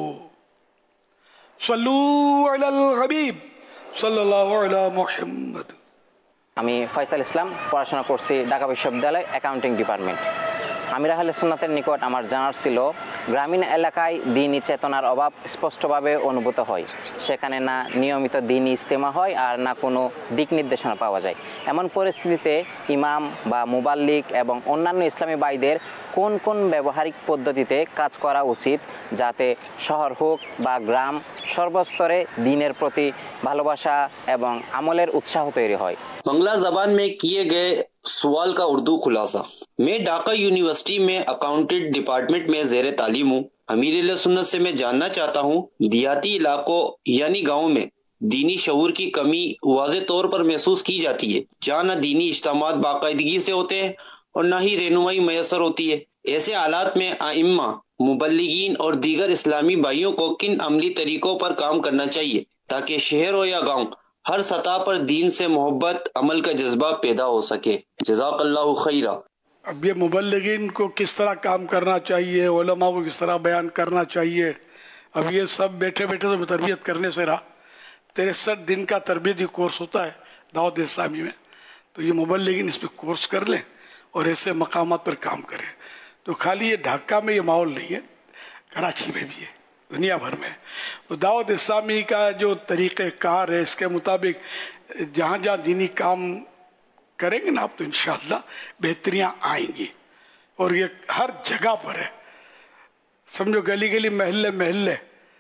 صلو علی الحبیب صلی اللہ علی محمد۔ আমি ফয়সাল ইসলাম, পড়াশোনা করছি ঢাকা বিশ্ববিদ্যালয় অ্যাকাউন্টিং ডিপার্টমেন্ট। আমির আহলে সুন্নাতের নিকট আমার জানার ছিল গ্রামীণ এলাকায় দ্বীনি চেতনার অভাব স্পষ্টভাবে অনুভূত হয়, সেখানে না নিয়মিত দ্বীনি ইজতেমা হয় আর না কোনো দিক নির্দেশনা পাওয়া যায়। এমন পরিস্থিতিতে ইমাম বা মুবাল্লিগ এবং অন্যান্য ইসলামী ভাইদের কোন কোন ব্যবহারিক পদ্ধতিতে কাজ করা উচিত যাতে শহর হোক বা গ্রাম সর্বস্তরে দ্বীনের প্রতি ভালোবাসা এবং আমলের উৎসাহ তৈরি হয়? बंगला जबान में किए गए सवाल का उर्दू खुलासा। मैं ढाका यूनिवर्सिटी में अकाउंटेंट डिपार्टमेंट में ज़ेर तालीम हूँ। अमीर सुन्नत से मैं जानना चाहता हूँ देहाती इलाकों यानी गाँव में दीनी शऊर की कमी वाज़े तौर पर महसूस की जाती है, जहाँ न दीनी इज्तिमात बाकायदगी से होते हैं और न ही रहनुमाई मैसर होती है। ऐसे हालात में आइम्मा, मुबल्लिगीन और दीगर इस्लामी भाइयों को किन अमली तरीकों पर काम करना चाहिए ताकि शहर हो या गाँव हर सतह पर दीन से मोहब्बत अमल का जज्बा पैदा हो सके? जज़ाकल्लाहु खैरा। अब ये मुबल्लिगीन को किस तरह काम करना चाहिए, उलमा को किस तरह बयान करना चाहिए, अब ये सब बैठे बैठे तो तरबियत करने से रहा। 63 दिन का तरबियती कोर्स होता है दावत इस्लामी में, तो ये मुबल्लिगीन इस पर कोर्स कर लें और ऐसे मकामात पर काम करें। तो खाली ये ढाका में ये माहौल नहीं है, कराची में भी है, दुनिया भर में। तो दावत इस्लामी का जो तरीक़ेकार है इसके मुताबिक जहाँ जहाँ दीनी काम करेंगे ना आप तो इंशाअल्लाह बेहतरियाँ आएंगी। और ये हर जगह पर है, समझो गली गली महल्ले महल्ले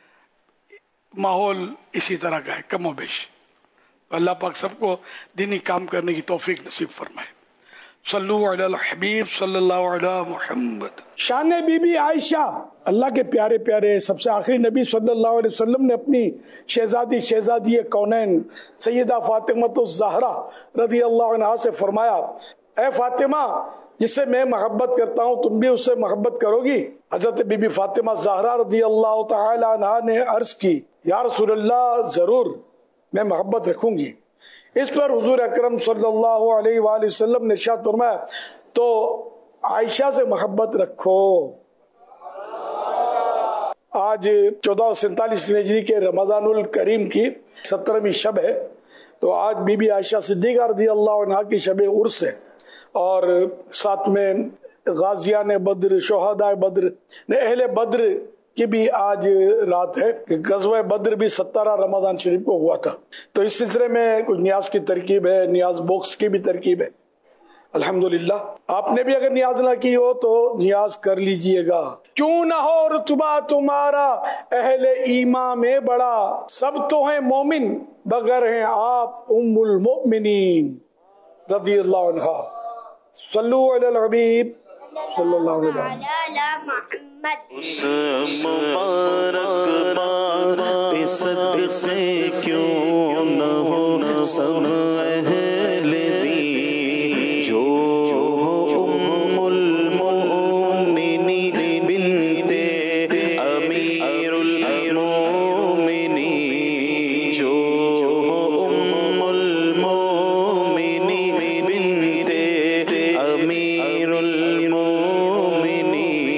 माहौल इसी तरह का है कमो बेश। अल्लाह पाक सबको दीनी काम करने की तौफीक नसीब फरमाए। सल्लु अलल हबीब सल्लल्लाहु अलैहि मुहम्मद। शान बीबी आयशा, अल्लाह के प्यारे प्यारे सबसे आखिरी नबी सल्लल्लाहु अलैहि वसल्लम ने अपनी शहजादी कौनैन सैयदा फातिमतुज़ ज़हरा रज़ी अल्लाह अन्हा से फरमाया, ए फातिमा, जिससे मैं मोहब्बत करता हूँ तुम भी उससे मोहब्बत करोगी? हजरत बीबी फातिमा ज़हरा रज़ी अल्लाह तआला अन्हा ने अर्ज की, या रसूलल्लाह, जरूर मैं मोहब्बत रखूंगी। इस पर हुजूर अकरम सल्लल्लाहु अलैहि वसल्लम ने इरशाद फरमाया, तो आयशा से मोहब्बत रखो। आज 1447 हिजरी के रमजानुल करीम की 17वीं शब है, तो आज बीबी आयशा सिद्दीक़ा रज़ी अल्लाह अन्हा की शब उर्स है। और साथ में गाजियान बद्र, शोहदाए बद्र ने अहले बद्र की भी आज रात है। गज़वा बद्र भी 17 रमजान शरीफ को हुआ था। तो इस सिलसिले में कुछ न्याज की तरकीब है, न्याज बॉक्स की भी तरकीब है। الحمدللہ آپ نے بھی اگر نیاز نہ کی ہو تو نیاز کر لیجئے گا. کیوں نہ ہو رتبہ تمہارا اہل ایمان میں بڑا, سب تو ہیں مومن بغیر ہیں آپ ام المؤمنین رضی اللہ عنہ. صلو علی الحبیب صلی اللہ علیہ وسلم. اس مبارک بات صدق سے کیوں نہ ہو سب اہل دی, جو ام المؤمنین بنت امیر المؤمنین, جو ام المؤمنین بنت امیر المؤمنین.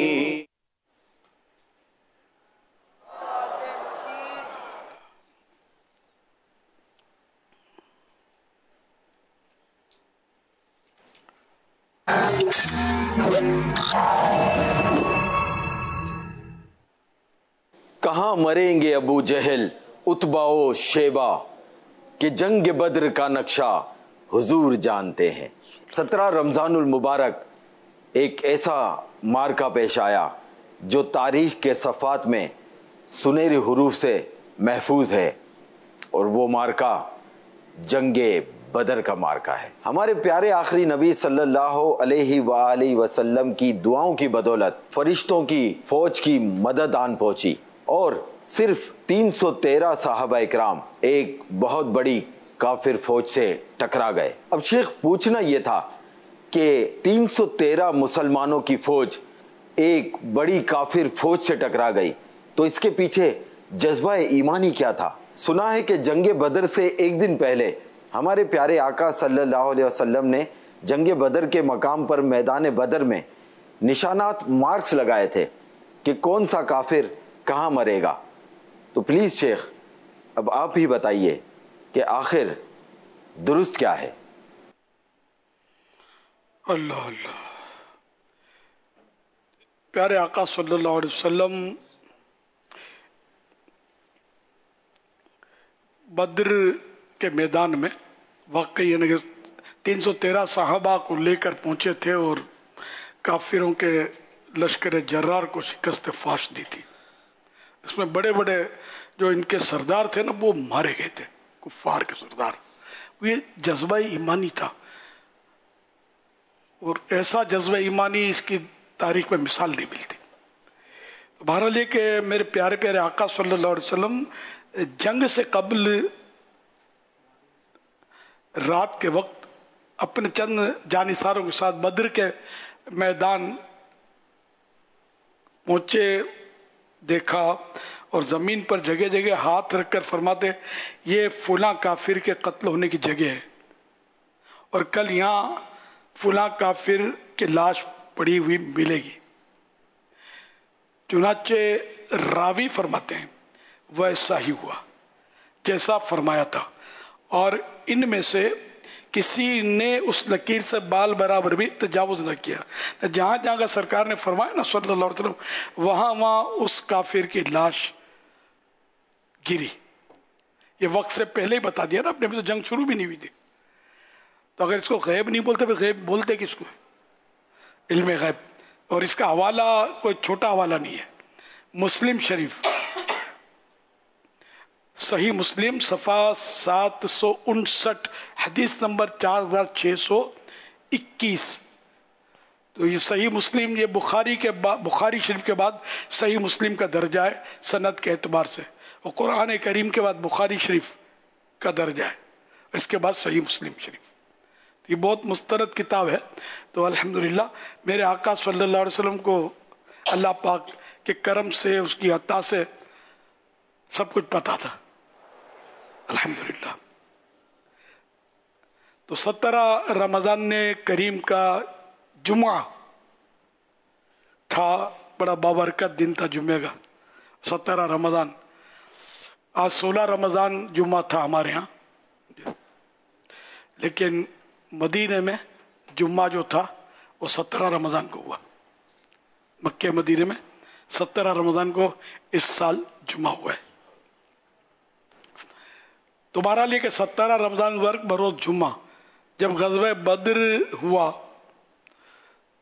کہاں مریں گے ابو جہل اتبا و شیبہ, کہ جنگ بدر کا نقشہ حضور جانتے ہیں. 17 رمضان المبارک ایک ایسا مارکا پیش آیا جو تاریخ کے صفحات میں سنہری حروف سے محفوظ ہے, اور وہ مارکا جنگ بدر کا مارکا ہے. ہمارے پیارے آخری نبی صلی اللہ علیہ وآلہ وسلم کی دعاؤں کی بدولت فرشتوں کی فوج کی مدد آن پہنچی, اور صرف 313 صحابہ اکرام ایک بہت بڑی کافر فوج سے ٹکرا گئے. اب شیخ پوچھنا یہ تھا کہ 313 مسلمانوں کی فوج ایک بڑی کافر فوج سے ٹکرا گئی, تو اس کے پیچھے جذبہ ایمانی کیا تھا؟ سنا ہے کہ جنگ بدر سے ایک دن پہلے ہمارے پیارے آقا صلی اللہ علیہ وسلم نے جنگ بدر کے مقام پر میدان بدر میں نشانات مارکس لگائے تھے کہ کون سا کافر کہاں مرے گا. تو پلیز شیخ اب آپ ہی بتائیے کہ آخر درست کیا ہے؟ اللہ اللہ. پیارے آقا صلی اللہ علیہ وسلم بدر کے میدان میں واقعی یعنی کہ 313 صحابہ کو لے کر پہنچے تھے اور کافروں کے لشکر جرار کو شکست فاش دی تھی. اس میں بڑے بڑے جو ان کے سردار تھے نا وہ مارے گئے تھے, کفار کے سردار. یہ جذبہ ایمانی تھا, اور ایسا جذبہ ایمانی اس کی تاریخ میں مثال نہیں ملتی. بہرحال یہ کہ میرے پیارے پیارے آقا صلی اللہ علیہ وسلم جنگ سے قبل رات کے وقت اپنے چند جانثاروں کے ساتھ بدر کے میدان پہنچے, دیکھا, اور زمین پر جگہ جگہ ہاتھ رکھ کر فرماتے یہ فلاں کافر کے قتل ہونے کی جگہ ہے, اور کل یہاں فلاں کافر کی لاش پڑی ہوئی ملے گی. چنانچہ راوی فرماتے ہیں ویسا ہی ہوا جیسا فرمایا تھا, اور ان میں سے کسی نے اس لکیر سے بال برابر بھی تجاوز نہ کیا. جہاں جہاں کا سرکار نے فرمایا نا صلی اللہ علیہ وسلم, وہاں اس کافر کی لاش گری. یہ وقت سے پہلے ہی بتا دیا نا, اپنے تو جنگ شروع بھی نہیں ہوئی تھی. تو اگر اس کو غیب نہیں بولتے پھر غیب بولتے کس کو؟ علم غیب. اور اس کا حوالہ کوئی چھوٹا حوالہ نہیں ہے. مسلم شریف صحیح مسلم صفحہ 759 حدیث نمبر 4621. تو یہ صحیح مسلم یہ بخاری شریف کے بعد صحیح مسلم کا درجہ ہے سند کے اعتبار سے, اور قرآن کریم کے بعد بخاری شریف کا درجہ ہے, اس کے بعد صحیح مسلم شریف. یہ بہت مستند کتاب ہے. تو الحمدللہ میرے آقا صلی اللہ علیہ وسلم کو اللہ پاک کے کرم سے اس کی عطا سے سب کچھ پتا تھا الحمدللہ. تو 17 رمضان کریم کا جمعہ تھا, بڑا بابرکت دن تھا جمعے کا. 17 رمضان, آج 16 رمضان جمعہ تھا ہمارے ہاں, لیکن مدینے میں جمعہ جو تھا وہ 17 رمضان کو ہوا. مکہ مدینے میں 17 رمضان کو اس سال جمعہ ہوا ہے. تو بہرحال یہ کہ 17 رمضان ورق بروز جمعہ جب غزوہ بدر ہوا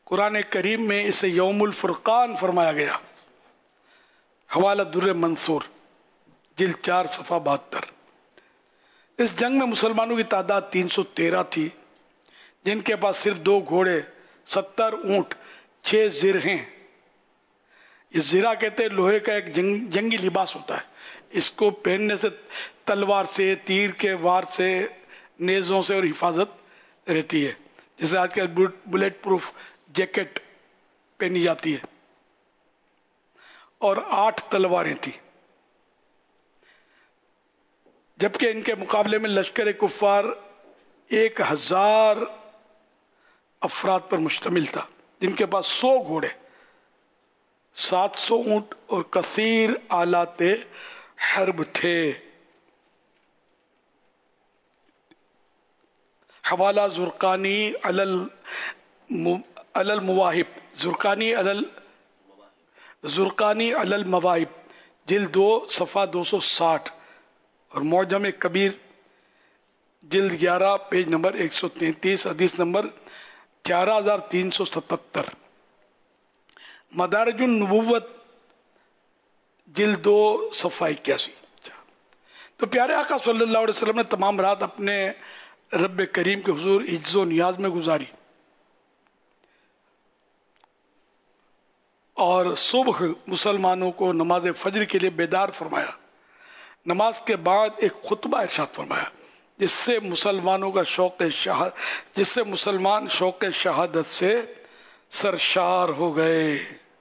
कुरान करीम में इसे यौमुल फुरकान फरमाया गया। हवाला दुर्र मंसूर जिल्द 4 सफ़ा 72। इस जंग में मुसलमानों की तादाद 313 थी, जिनके पास सिर्फ 2 घोड़े, 70 ऊंट, 6 जिरहें। ये जिरा कहते हैं लोहे का एक जंगी लिबास होता है। इसको पहनने से तलवार से, तीर के वार से, नेज़ों से और हिफाजत रहती है। जैसे आजकल बुलेट प्रूफ जैकेट पहनी जाती है। और 8 तलवारें थी, जबकि इनके मुकाबले में लश्कर कुफ्फार 1000 अफराद पर मुश्तमिल था, जिनके पास 100 घोड़े, 700 ऊंट और कसीर आलाते हर्ब थे। हवाला जुर्कानी अलल मुवाहिब, जुर्कानी अलल मवाहिब जिल्द 2 सफ़ा 260 और मौजम कबीर जिल्द 11 पेज नंबर 133 हदीस नंबर 14377। मदारिजुन नबुव्वत जिल्द 2 सफ़ा 81। तो प्यारे आका सल्लल्लाहु अलैहि वसल्लम ने तमाम रात अपने रब करीम के हुजूर इज्जो नियाज में गुजारी और सुबह मुसलमानों को नमाज फजर के लिए बेदार फरमाया। नमाज के बाद एक खुतबा इरशाद फरमाया, जिससे मुसलमान शौक़ शहादत से सरशार हो गए।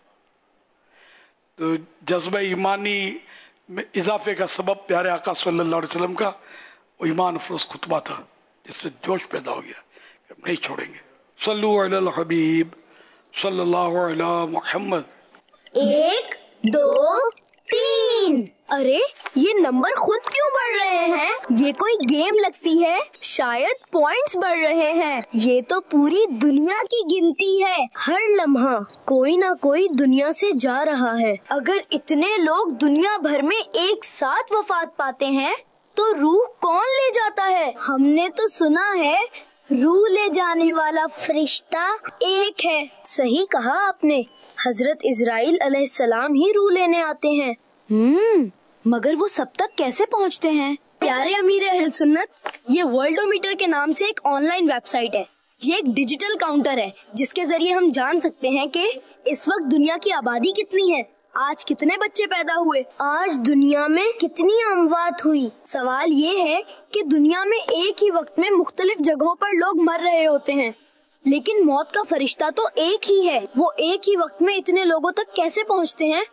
तो जज्बा ईमानी में इजाफे का सबब प्यारे आका सल्लल्लाहु अलैहि वसल्लम का वो ईमान अफरोज खुतबा था, जिससे जोश पैदा हो गया कि नहीं छोड़ेंगे। सल्लु अलल हबीब सल्लल्लाहु अलैहि मुहम्मद। 1 2 3। अरे ये नंबर खुद क्यों बढ़ रहे हैं? ये कोई गेम लगती है, शायद पॉइंट्स बढ़ रहे हैं। ये तो पूरी दुनिया की गिनती है। हर लम्हा कोई ना कोई दुनिया से जा रहा है। अगर इतने लोग दुनिया भर में एक साथ वफात पाते हैं तो रूह कौन ले जाता है? हमने तो सुना है रूह ले जाने वाला फरिश्ता एक है। सही कहा आपने, हजरत इजराइल अलैहिस्सलाम ही रूह लेने आते हैं। मगर वो सब तक कैसे पहुंचते हैं? प्यारे अमीर अहल सुन्नत, ये वर्ल्डोमीटर के नाम से एक ऑनलाइन वेबसाइट है। ये एक डिजिटल काउंटर है, जिसके जरिए हम जान सकते हैं कि इस वक्त दुनिया की आबादी कितनी है, आज कितने बच्चे पैदा हुए, आज दुनिया में कितनी अमवात हुई। सवाल ये है कि दुनिया में एक ही वक्त में मुख्तलिफ जगहों पर लोग मर रहे होते हैं, लेकिन मौत का फरिश्ता तो एक ही है। वो एक ही वक्त में इतने लोगों तक कैसे पहुंचते हैं?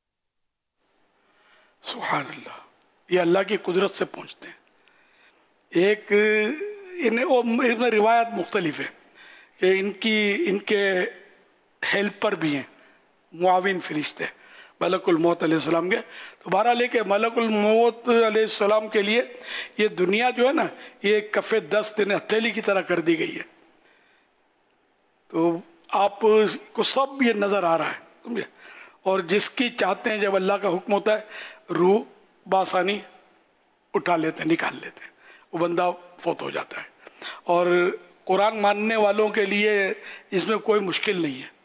सुभान अल्लाह, ये अल्लाह की कुदरत से पहुंचते हैं। इनमें रिवायत मुख्तलिफ है कि इनके हेल्पर भी हैं, मुआविन फरिश्ते मलकुल मौत अलैहिस्सलाम के। तो बहरहाल लेके मलकुल मौत अलैहिस्सलाम के लिए ये दुनिया जो है ना, ये कफ़े 10 दिन हथेली की तरह कर दी गई है। तो आपको सब ये नजर आ रहा है, समझे। और जिसकी चाहते हैं, जब अल्लाह का हुक्म होता है, रूह बासानी उठा लेते हैं, निकाल लेते हैं, वो बंदा फौत हो जाता है। और कुरान मानने वालों के लिए इसमें कोई मुश्किल नहीं है।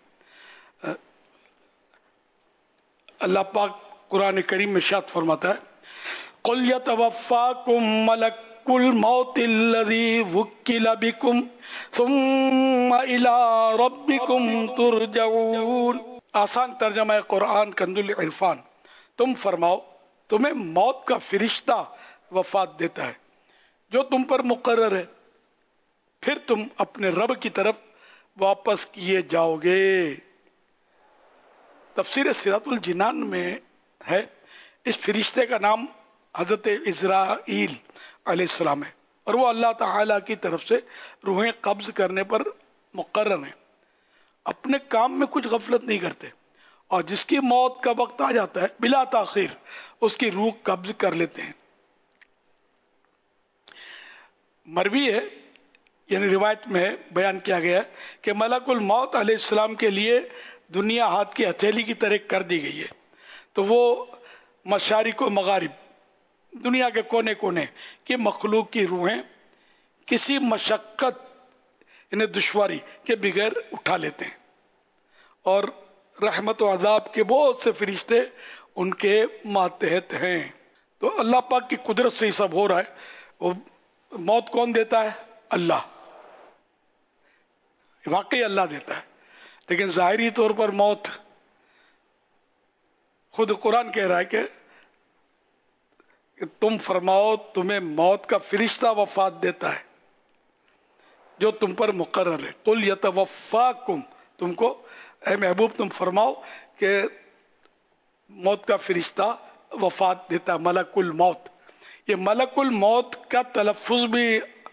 अल्लाह पाक कुरान करीम में इरशाद फरमाता है, कुल यतवफ़्फ़ाकुम मलकुल मौतिल्लज़ी वुक्किला बिकुम सुम्मा इला रब्बिकुम तुरजऊन। आसान तर्जमा है कुरान कंजुल इरफान। तुम फरमाओ, तुम्हें मौत का फरिश्ता वफात देता है जो तुम पर मुकर्रर है, फिर तुम अपने रब की तरफ वापस किए जाओगे। तफसीर सिरातुल जिनान में है, इस फरिश्ते का नाम हजरत इजराइल अलैहिस्सलाम है और वो अल्लाह ताला की तरफ से रूहें कब्ज करने पर मुकर्रर हैं। अपने काम में कुछ गफलत नहीं करते और जिसकी मौत का वक्त आ जाता है बिला ताखीर उसकी रूह कब्ज कर लेते हैं। मरवी है, यानी रिवायत में बयान किया गया है कि मलकुल मौत अलैहिस्सलाम के लिए दुनिया हाथ की हथेली की तरह कर दी गई है। तो वो मशारिक व मगारिब, दुनिया के कोने कोने की मखलूक की रूहें किसी मशक्क़त यानी दुश्वारी के बगैर उठा लेते हैं। اور رحمت و عذاب کے بہت سے فرشتے ان کے ماتحت ہیں. تو اللہ پاک کی قدرت سے یہ سب ہو رہا ہے. وہ موت کون دیتا ہے؟ اللہ. واقعی اللہ دیتا ہے، لیکن ظاہری طور پر موت خود قرآن کہہ رہا ہے کہ تم فرماؤ تمہیں موت کا فرشتہ وفات دیتا ہے جو تم پر مقرر ہے. قل یتوفاکم، تم کو اے محبوب تم فرماؤ کہ موت کا فرشتہ وفات دیتا ہے، ملک الموت. یہ ملک الموت کا تلفظ بھی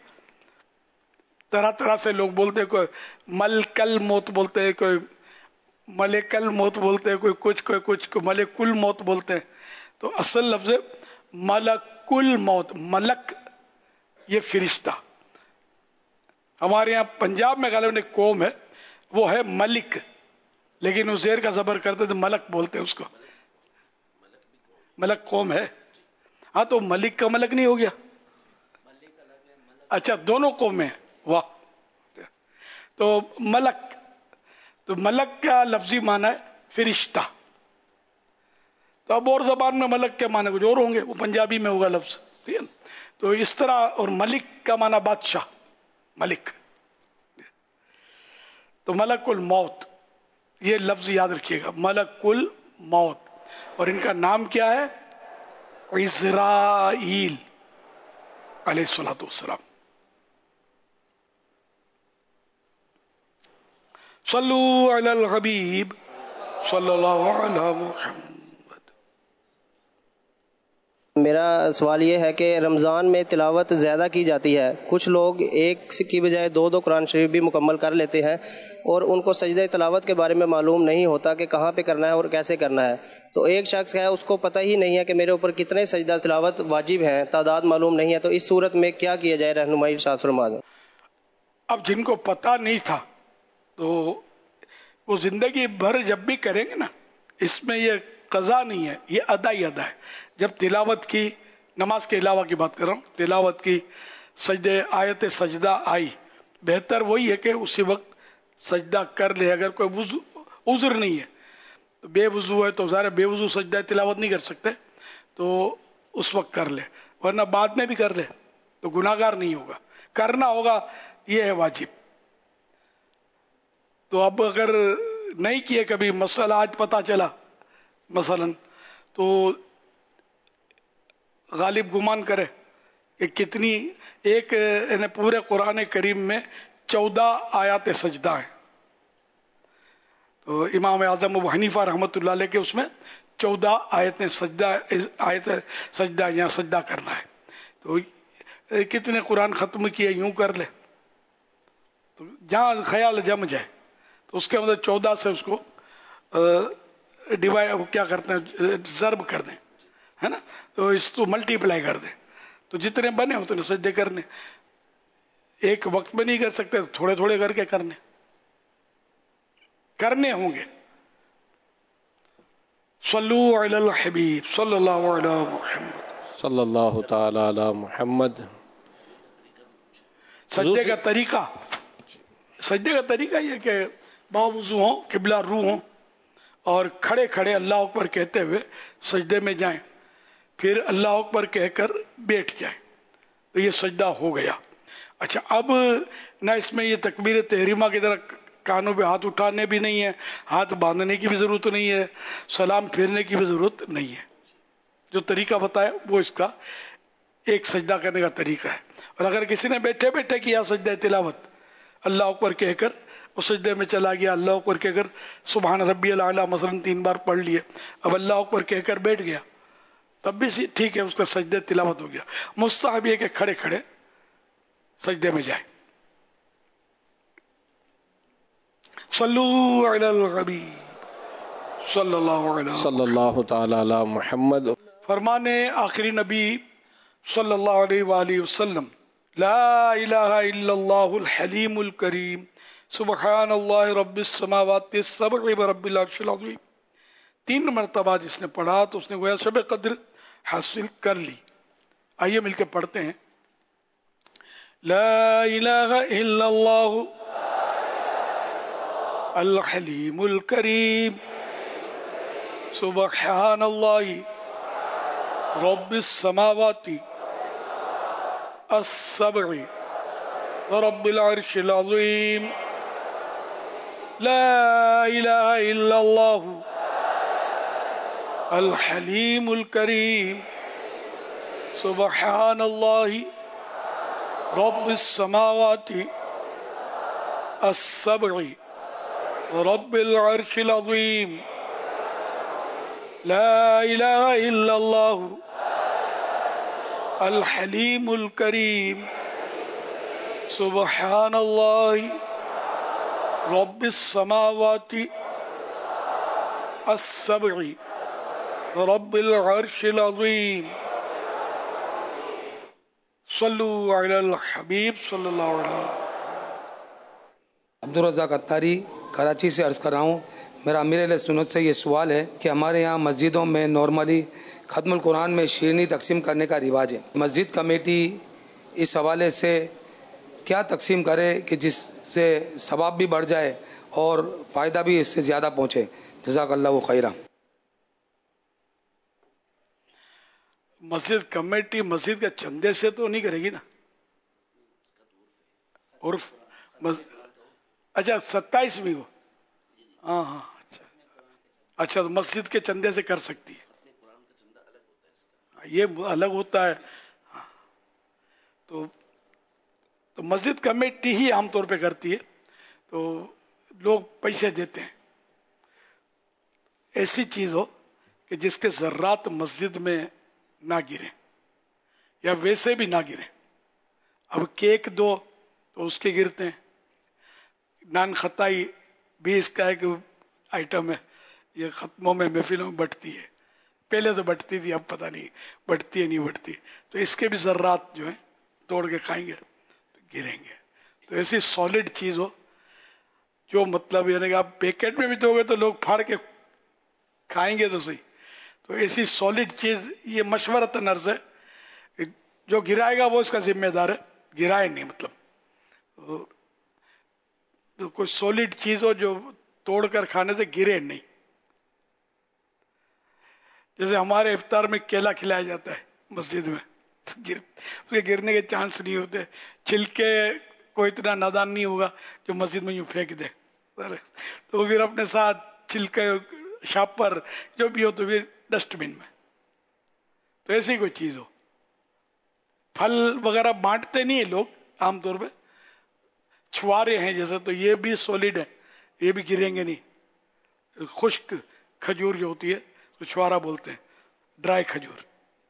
طرح طرح سے لوگ بولتے ہیں. کوئی ملک الموت بولتے ہیں، کوئی ملک الموت بولتے ہیں، کوئی کچھ کوئی ملک الموت بولتے ہیں. تو اصل لفظ ملک الموت. ملک یہ فرشتہ. ہمارے یہاں پنجاب میں غالباً ایک قوم ہے وہ ہے ملک، لیکن وہ زیر کا زبر کرتے تو ملک بولتے ہیں اس کو. ملک قوم ہے. ہاں تو ملک کا ملک نہیں ہو گیا؟ اچھا دونوں قومیں. واہ. تو ملک، تو ملک کا لفظی معنی ہے فرشتہ. تو اب اور زبان میں ملک کے معنی کچھ اور ہوں گے، وہ پنجابی میں ہوگا لفظ، ٹھیک ہے. تو اس طرح. اور ملک کا معنی بادشاہ، ملک. تو ملک الموت یہ لفظ یاد رکھیے گا، ملک الموت. اور ان کا نام کیا ہے؟ عزرائیل علیہ الصلوۃ والسلام. صلو علی الحبیب صلی اللہ علیہ محمد. میرا سوال یہ ہے کہ رمضان میں تلاوت زیادہ کی جاتی ہے، کچھ لوگ ایک کی بجائے دو قرآن شریف بھی مکمل کر لیتے ہیں اور ان کو سجدہ تلاوت کے بارے میں معلوم نہیں ہوتا کہ کہاں پہ کرنا ہے اور کیسے کرنا ہے. تو ایک شخص ہے اس کو پتہ ہی نہیں ہے کہ میرے اوپر کتنے سجدہ تلاوت واجب ہیں، تعداد معلوم نہیں ہے. تو اس صورت میں کیا کیا جائے؟ رہنمائی ارشاد فرما دیں. اب جن کو پتہ نہیں تھا تو وہ زندگی بھر جب بھی کریں گے نا، اس میں یہ قضا نہیں ہے، یہ ادا ہی ادا ہے. جب تلاوت کی، نماز کے علاوہ کی بات کر رہا ہوں، تلاوت کی، سجدے آیت سجدہ آئی، بہتر وہی ہے کہ اسی وقت سجدہ کر لے. اگر کوئی عذر نہیں ہے تو بے وضو ہے تو ظاہر بے وضو سجدہ تلاوت نہیں کر سکتے، تو اس وقت کر لے، ورنہ بعد میں بھی کر لے تو گناہگار نہیں ہوگا. کرنا ہوگا، یہ ہے واجب. تو اب اگر نہیں کیے کبھی، مسئلہ آج پتہ چلا مثلا، تو غالب گمان کرے کہ کتنی ایک پورے قرآن کریم میں 14 آیات سجدہ ہیں. تو امام اعظم ابو حنیفہ رحمۃ اللہ علیہ کے اس میں 14 آیت سجدہ یا سجدہ کرنا ہے. تو کتنے قرآن ختم کیے یوں کر لے، تو جہاں خیال جم جائے تو اس کے مطلب 14 سے اس کو ڈیوائڈ کیا کرتے ہیں، ضرب کر دیں، ہے نا. تو اس کو ملٹی پلائی کر دیں تو جتنے بنے اتنے سجدے کرنے. ایک وقت میں نہیں کر سکتے، تھوڑے تھوڑے کر کے کرنے ہوں گے. صلو علی الحبیب صلی اللہ علی محمد صلی اللہ تعالی علی محمد. سجدے کا طریقہ یہ کہ باوضو ہوں، قبلہ رو ہوں، اور کھڑے کھڑے اللہ اکبر کہتے ہوئے سجدے میں جائیں، پھر اللہ اکبر کہہ کر بیٹھ جائیں، تو یہ سجدہ ہو گیا. اچھا، اب نہ اس میں یہ تکبیر تحریمہ کی طرح کانوں پہ ہاتھ اٹھانے بھی نہیں ہے، ہاتھ باندھنے کی بھی ضرورت نہیں ہے، سلام پھیرنے کی بھی ضرورت نہیں ہے. جو طریقہ بتایا وہ اس کا ایک سجدہ کرنے کا طریقہ ہے. اور اگر کسی نے بیٹھے بیٹھے کیا سجدہ تلاوت، اللہ اکبر کہہ کر اس سجدے میں چلا گیا، اللہ اکبر کہہ کر سبحان ربی الاعلیٰ مثلا 3 بار پڑھ لیے، اب اللہ اکبر کہہ کر بیٹھ گیا، تب بھی ٹھیک ہے، اس کا سجدہ تلاوت ہو گیا. مستحب یہ کہ کھڑے کھڑے سجدے میں جائے. صلو علی الحبیب صلی اللہ تعالی علی محمد. فرمانے آخری نبی صلی اللہ علیہ وآلہ وسلم، لا الہ الا اللہ الحلیم الکریم سبحان اللہ رب السماوات السبع ورب العرش العظیم. 3 مرتبہ جس نے پڑھا تو اس نے گویا شب قدر حاصل کر لی. آئیے مل کے پڑھتے ہیں. لا الہ الا اللہ الحلیم الکریم سبحان اللہ رب السماوات السبع ورب العرش العظیم لا الہ الا اللہ الحلیم الکریم سبحان اللہ رب السماوات السبع ورب العرش العظیم لا الہ الا اللہ الحلیم الکریم سبحان اللہ رب السماوات السبع ورب العرش العظیم صلو علی الحبیب صلی اللہ علیہ وسلم. عبدالرزاق اتاری کراچی سے عرض کر رہا ہوں. میرا امیر اہل سنت سے یہ سوال ہے کہ ہمارے یہاں مسجدوں میں نارملی ختم القرآن میں شیرنی تقسیم کرنے کا رواج ہے. مسجد کمیٹی اس حوالے سے کیا تقسیم کرے کہ جس سے ثواب بھی بڑھ جائے اور فائدہ بھی اس سے زیادہ پہنچے؟ جزاک اللہ خیرہ. مسجد کمیٹی مسجد کے چندے سے تو نہیں کرے گی نا. اور اچھا 27ویں کو ہاں اچھا تو مسجد کے چندے سے کر سکتی ہے. یہ الگ ہوتا ہے. تو مسجد کمیٹی ہی عام طور پہ کرتی ہے. تو لوگ پیسے دیتے ہیں. ایسی چیز ہو کہ جس کے ذرات مسجد میں نہ گریں یا ویسے بھی نہ گریں. اب کیک دو تو اس کے گرتے ہیں. نان خطائی بھی اس کا ایک آئٹم ہے. یہ ختموں میں محفلوں میں بٹتی ہے. پہلے تو بٹتی تھی, اب پتہ نہیں بٹتی ہے نہیں بٹتی. تو اس کے بھی ذرات جو ہیں توڑ کے کھائیں گے تو گریں گے. تو ایسی سالڈ چیز ہو جو مطلب یعنی کہ آپ پیکٹ میں بھی دو گے تو لوگ پھاڑ کے کھائیں گے تو صحیح. تو ایسی سالڈ چیز, یہ مشورتاً عرض ہے, جو گرائے گا وہ اس کا ذمہ دار ہے. گرائے نہیں مطلب تو کوئی سالڈ چیز ہو جو توڑ کر کھانے سے گرے نہیں. جیسے ہمارے افطار میں کیلا کھلایا جاتا ہے مسجد میں, تو اس کے گرنے کے چانس نہیں ہوتے. چھلکے کوئی اتنا نادان نہیں ہوگا جو مسجد میں یوں پھینک دے, تو پھر اپنے ساتھ چھلکے شاپر جو بھی ہو تو پھر ڈسٹ بن میں. تو ایسی کوئی چیز ہو. پھل وغیرہ بانٹتے نہیں ہیں لوگ عام طور پہ. چھوارے ہیں جیسے, تو یہ بھی سولڈ ہے, یہ بھی گریں گے نہیں. خشک کھجور جو ہوتی ہے تو چھوارا بولتے ہیں, ڈرائی کھجور.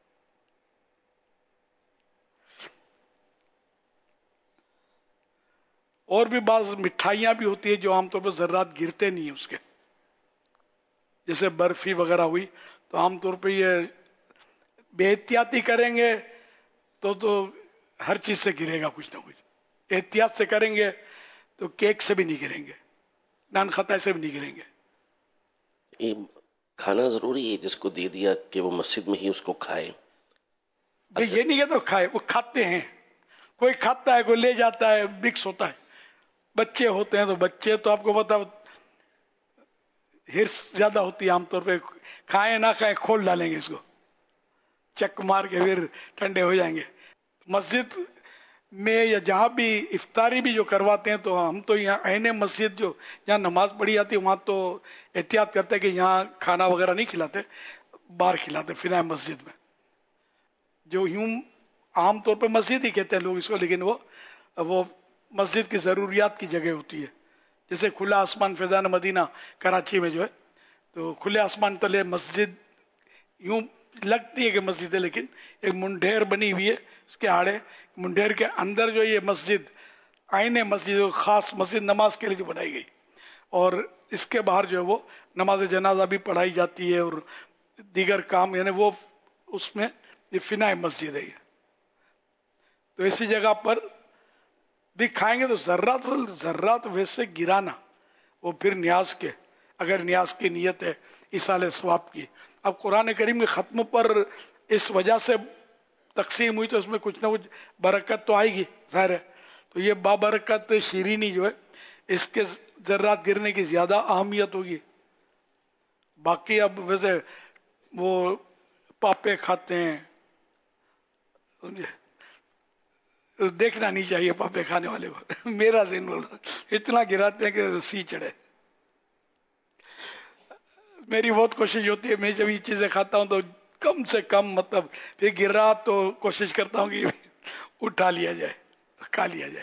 اور بھی بعض مٹھائیاں بھی ہوتی ہے جو عام طور پر ذرات گرتے نہیں ہیں اس کے. جیسے برفی وغیرہ ہوئی تو عام طور پہ یہ بے احتیاطی کریں گے تو ہر چیز سے گرے گا کچھ نہ کچھ. احتیاط سے کریں گے تو کیک سے بھی نہیں گریں گے, نان خطا سے بھی نہیں گریں گے. یہ کھانا ضروری ہے جس کو دے دیا کہ وہ مسجد میں ہی اس کو کھائے. یہ نہیں کہتا کھائے, وہ کھاتے ہیں. کوئی کھاتا ہے, کوئی لے جاتا ہے, مکس ہوتا ہے. بچے ہوتے ہیں تو بچے تو آپ کو پتا ہرس زیادہ ہوتی ہے عام طور پہ. کھائیں نہ کھائیں کھول ڈالیں گے اس کو, چک مار کے پھر ٹھنڈے ہو جائیں گے. مسجد میں یا جہاں بھی افطاری بھی جو کرواتے ہیں تو ہم تو یہاں عین مسجد جو جہاں نماز پڑھی جاتی ہے وہاں تو احتیاط کرتے ہیں کہ یہاں کھانا وغیرہ نہیں کھلاتے, باہر کھلاتے فنا مسجد میں. جو یوں عام طور پہ مسجد ہی کہتے ہیں لوگ اس کو, لیکن وہ مسجد کی ضروریات کی جگہ ہوتی ہے. جیسے کھلا آسمان فیضان مدینہ کراچی میں جو ہے, تو کھلے آسمان تلے مسجد یوں لگتی ہے کہ مسجد ہے, لیکن ایک منڈھیر بنی ہوئی ہے اس کے آڑے. منڈھیر کے اندر جو یہ مسجد عین مسجد, خاص مسجد نماز کے لیے جو بنائی گئی, اور اس کے باہر جو ہے وہ نماز جنازہ بھی پڑھائی جاتی ہے اور دیگر کام, یعنی وہ اس میں یہ فنا مسجد ہے. تو اسی جگہ پر بھی کھائیں گے تو ذرات ویسے گرانا وہ پھر نیاز کے, اگر نیاز کی نیت ہے ایصال ثواب کی. اب قرآن کریم کے ختم پر اس وجہ سے تقسیم ہوئی تو اس میں کچھ نہ کچھ برکت تو آئے گی ظاہر ہے. تو یہ بابرکت شیرینی جو ہے اس کے ذرات گرنے کی زیادہ اہمیت ہوگی. باقی اب ویسے وہ پاپے کھاتے ہیں, دیکھنا نہیں چاہیے پاپے کھانے والے کو. میرا ذہن بول رہا اتنا گراتے ہیں کہ سی چڑھے. میری بہت کوشش ہوتی ہے, میں جب یہ چیزیں کھاتا ہوں تو کم سے کم مطلب پھر گر رہا تو کوشش کرتا ہوں کہ اٹھا لیا جائے, کھا لیا جائے.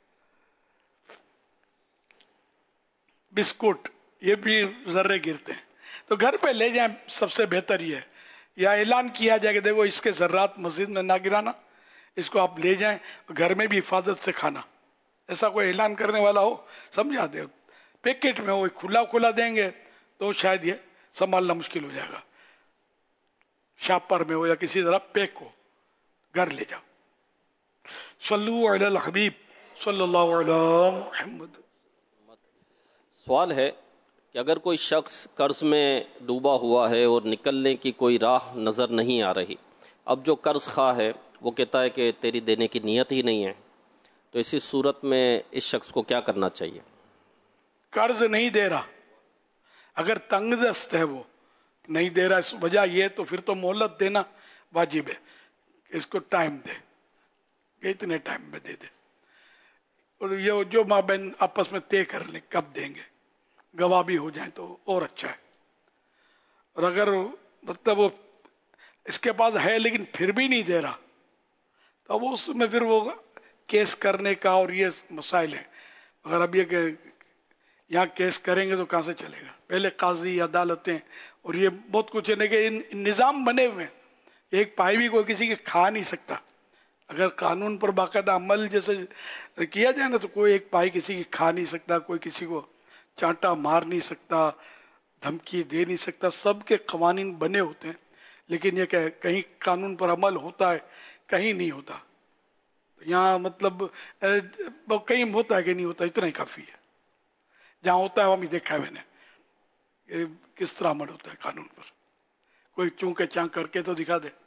بسکٹ یہ بھی ذرے گرتے ہیں تو گھر پہ لے جائیں, سب سے بہتر یہ ہے. یا اعلان کیا جائے کہ دیکھو اس کے ذرات مسجد میں نہ گرانا, اس کو آپ لے جائیں, گھر میں بھی حفاظت سے کھانا. ایسا کوئی اعلان کرنے والا ہو سمجھا دے. پیکٹ میں وہ کھلا دیں گے تو شاید یہ سنبھالنا مشکل ہو جائے گا. شاپر میں ہو یا کسی طرح پیک ہو, گھر لے جاؤ. صلو علی الحبیب صلی اللہ علیہ محمد. سوال ہے کہ اگر کوئی شخص قرض میں ڈوبا ہوا ہے اور نکلنے کی کوئی راہ نظر نہیں آ رہی, اب جو قرض خواہ ہے وہ کہتا ہے کہ تیری دینے کی نیت ہی نہیں ہے, تو اسی صورت میں اس شخص کو کیا کرنا چاہیے؟ قرض نہیں دے رہا, اگر تنگ دست ہے وہ نہیں دے رہا, اس وجہ یہ تو پھر تو مہلت دینا واجب ہے. اس کو ٹائم دے کہ اتنے ٹائم میں دے دے, اور یہ جو ماں بہن آپس میں طے کر لیں کب دیں گے, گواہ بھی ہو جائیں تو اور اچھا ہے. اور اگر مطلب وہ اس کے پاس ہے لیکن پھر بھی نہیں دے رہا تو وہ اس میں پھر وہ کیس کرنے کا اور یہ مسائل ہیں. اگر اب یہ کہ یہاں کیس کریں گے تو کہاں سے چلے گا, پہلے قاضی عدالتیں اور یہ بہت کچھ ہے کہ نظام بنے ہوئے ہیں. ایک پائی بھی کوئی کسی کے کھا نہیں سکتا. اگر قانون پر باقاعدہ عمل جیسے کیا جائے نا تو کوئی ایک پائی کسی کی کھا نہیں سکتا, کوئی کسی کو چانٹا مار نہیں سکتا, دھمکی دے نہیں سکتا. سب کے قوانین بنے ہوتے ہیں, لیکن یہ کہ کہیں قانون پر عمل ہوتا ہے کہیں نہیں ہوتا. یہاں مطلب کہیں ہوتا ہے کہ نہیں ہوتا, اتنا ہی کافی ہے. جہاں ہوتا ہے وہ بھی دیکھا ہے میں نے کس طرح عمل ہوتا ہے قانون پر. کوئی چونکہ چانک کر کے تو دکھا دے.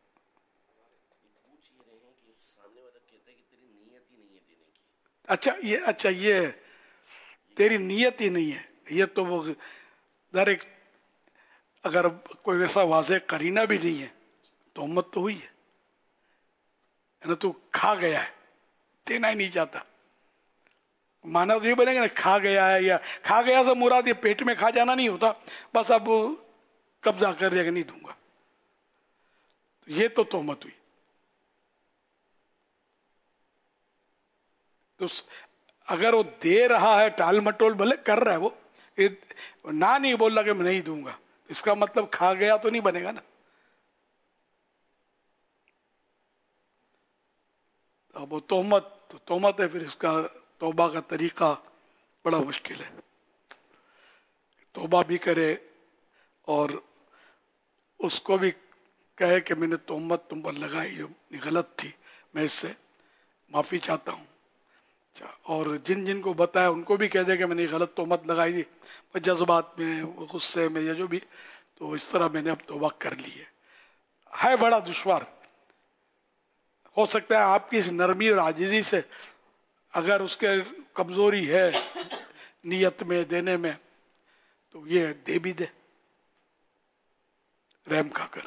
اچھا یہ تیری نیت ہی نہیں ہے, یہ تو وہ ڈائریکٹ اگر کوئی ویسا واضح قرینہ بھی نہیں ہے تو امت تو ہوئی ہے, تو کھا گیا ہے, دینا ہی نہیں چاہتا. مانا تو یہ بنے گا نا کھا گیا ہے, یا کھا گیا سے مراد یہ پیٹ میں کھا جانا نہیں ہوتا, بس اب قبضہ کر لیا کہ نہیں دوں گا, تو یہ تو تہمت ہوئی. تو اگر وہ دے رہا ہے ٹال مٹول بھلے کر رہا ہے, وہ نہ نہیں بول رہا کہ میں نہیں دوں گا, اس کا مطلب کھا گیا تو نہیں بنے گا نا. اب وہ تہمت ہے, پھر اس کا توبہ کا طریقہ بڑا مشکل ہے. توبہ بھی کرے اور اس کو بھی کہے کہ میں نے تہمت تم پر لگائی جو غلط تھی, میں اس سے معافی چاہتا ہوں. اور جن کو بتایا ان کو بھی کہہ دے کہ میں نے غلط تہمت لگائی تھی جذبات میں, غصے میں, یا جو بھی, تو اس طرح میں نے اب توبہ کر لی ہے. بڑا دشوار. ہو سکتا ہے آپ کی اس نرمی اور عاجزی سے اگر اس کے کمزوری ہے نیت میں دینے میں تو یہ دے بھی دے رحم کھا کر.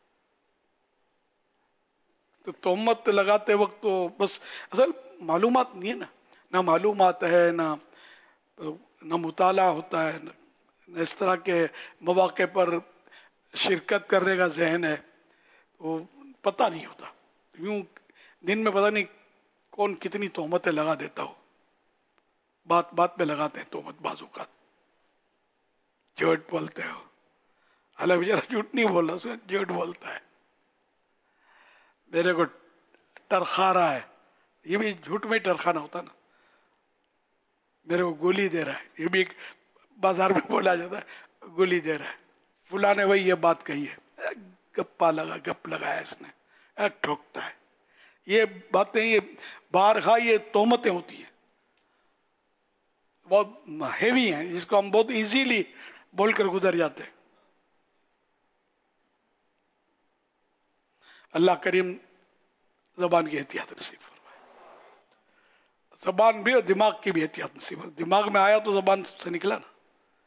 تو تہمت لگاتے وقت تو بس اصل معلومات نہیں ہے نہ معلومات ہے, نہ مطالعہ ہوتا ہے, نہ اس طرح کے مواقع پر شرکت کرنے کا ذہن ہے, وہ پتہ نہیں ہوتا. یوں دن میں پتہ نہیں کون کتنی تہمتیں لگا دیتا ہو, بات میں لگاتے ہیں تہمت. بعض اوقات جھوٹ بولتے ہو, حالانکہ بیچارہ جھوٹ نہیں بول رہا, جھوٹ بولتا ہے. میرے کو ٹرخا رہا ہے, یہ بھی جھوٹ میں ٹرخانا ہوتا نا. میرے کو گولی دے رہا ہے, یہ بھی ایک بازار میں بولا جاتا ہے, گولی دے رہا ہے. فلاں نے وہی یہ بات کہی ہے, گپ لگایا اس نے, ٹھوکتا ہے. یہ باتیں یہ بارہا یہ تہمتیں ہوتی ہیں, بہت ہیوی ہیں, جس کو ہم بہت ایزیلی بول کر گزر جاتے ہیں. اللہ کریم زبان کی احتیاط نصیب فرمائے. जबान भी और दिमाग की भी एहतियात नसीब हो। दिमाग में आया तो जबान से निकला ना।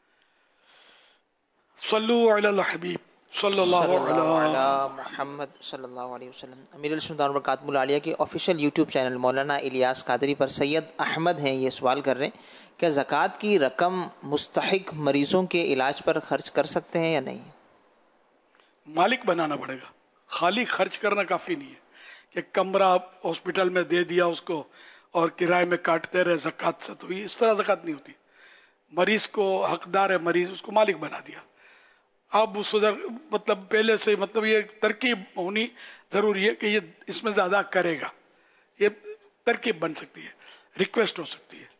सल्लु अलल हबीब सल्लल्लाहु अलैहि मुहम्मद सल्लल्लाहु अलैहि वसल्लम। अमीरुल सुल्तान बरकातुहुल आलिया के ऑफिशियल यूट्यूब चैनल मौलाना इलियास कादरी पर सैयद अहमद हैं, ये सवाल कर रहे हैं क्या ज़कात की रकम मुस्तहिक मरीजों के इलाज पर खर्च कर सकते हैं या नहीं? मालिक बनाना पड़ेगा, खाली खर्च करना काफ़ी नहीं है कि कमरा हॉस्पिटल में दे दिया उसको और किराए में काटते रहे ज़कात से, तो ये इस तरह ज़कात नहीं होती। मरीज को हकदार है मरीज, उसको मालिक बना दिया। अब उस मतलब पहले से मतलब ये तरकीब होनी जरूरी है कि ये इसमें ज्यादा करेगा, ये तरकीब बन सकती है, रिक्वेस्ट हो सकती है।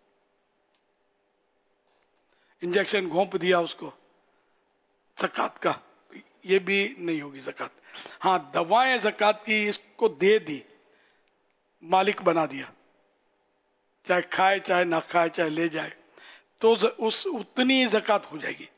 इंजेक्शन घोंप दिया उसको ज़कात का, ये भी नहीं होगी ज़कात। हाँ, दवाएं ज़कात की इसको दे दी, मालिक बना दिया, चाहे खाए चाहे ना खाए चाहे ले जाए, तो उस उतनी ज़कात हो जाएगी।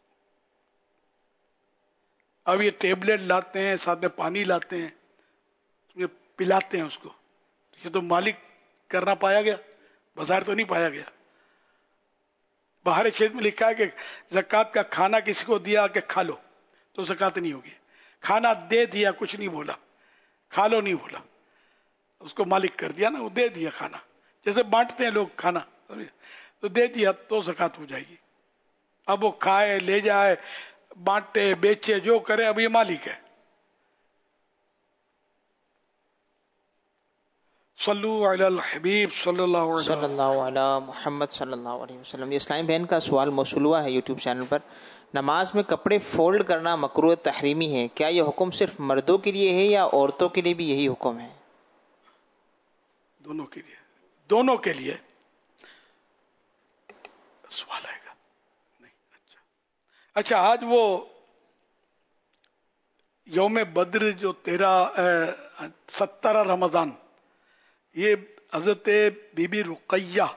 अब ये टेबलेट लाते हैं, साथ में पानी लाते हैं, ये पिलाते हैं उसको, ये तो मालिक करना पाया गया, बाजार तो नहीं पाया गया। बाहरी क्षेत्र में लिखा है कि ज़कात का खाना किसी को दिया कि खा लो, तो ज़कात नहीं होगी। खाना दे दिया, कुछ नहीं बोला, खा लो नहीं बोला, उसको मालिक कर दिया ना, वो दे दिया खाना, जैसे बांटते हैं लोग खाना, तो दे दिया तो ज़कात हो जाएगी। अब वो खाए ले जाए बांटे बेचे जो करे, अब ये मालिक है। सल्लु अलल हबीब सल्लल्लाहु अलैहि मुहम्मद सल्लल्लाहु अलैहि वसल्लम। ये इस्लामी बहन का सवाल मौसूल हुआ है यूट्यूब चैनल पर। नमाज में कपड़े फोल्ड करना मकरूह तहरीमी है, क्या ये हुक्म सिर्फ मर्दों के लिए है या औरतों के लिए भी यही हुक्म है? दोनों के लिए, दोनों के लिए सवाल आएगा नहीं। अच्छा, आज वो यौम बद्र जो 17 रमजान, ये हजरत बीबी रुकैया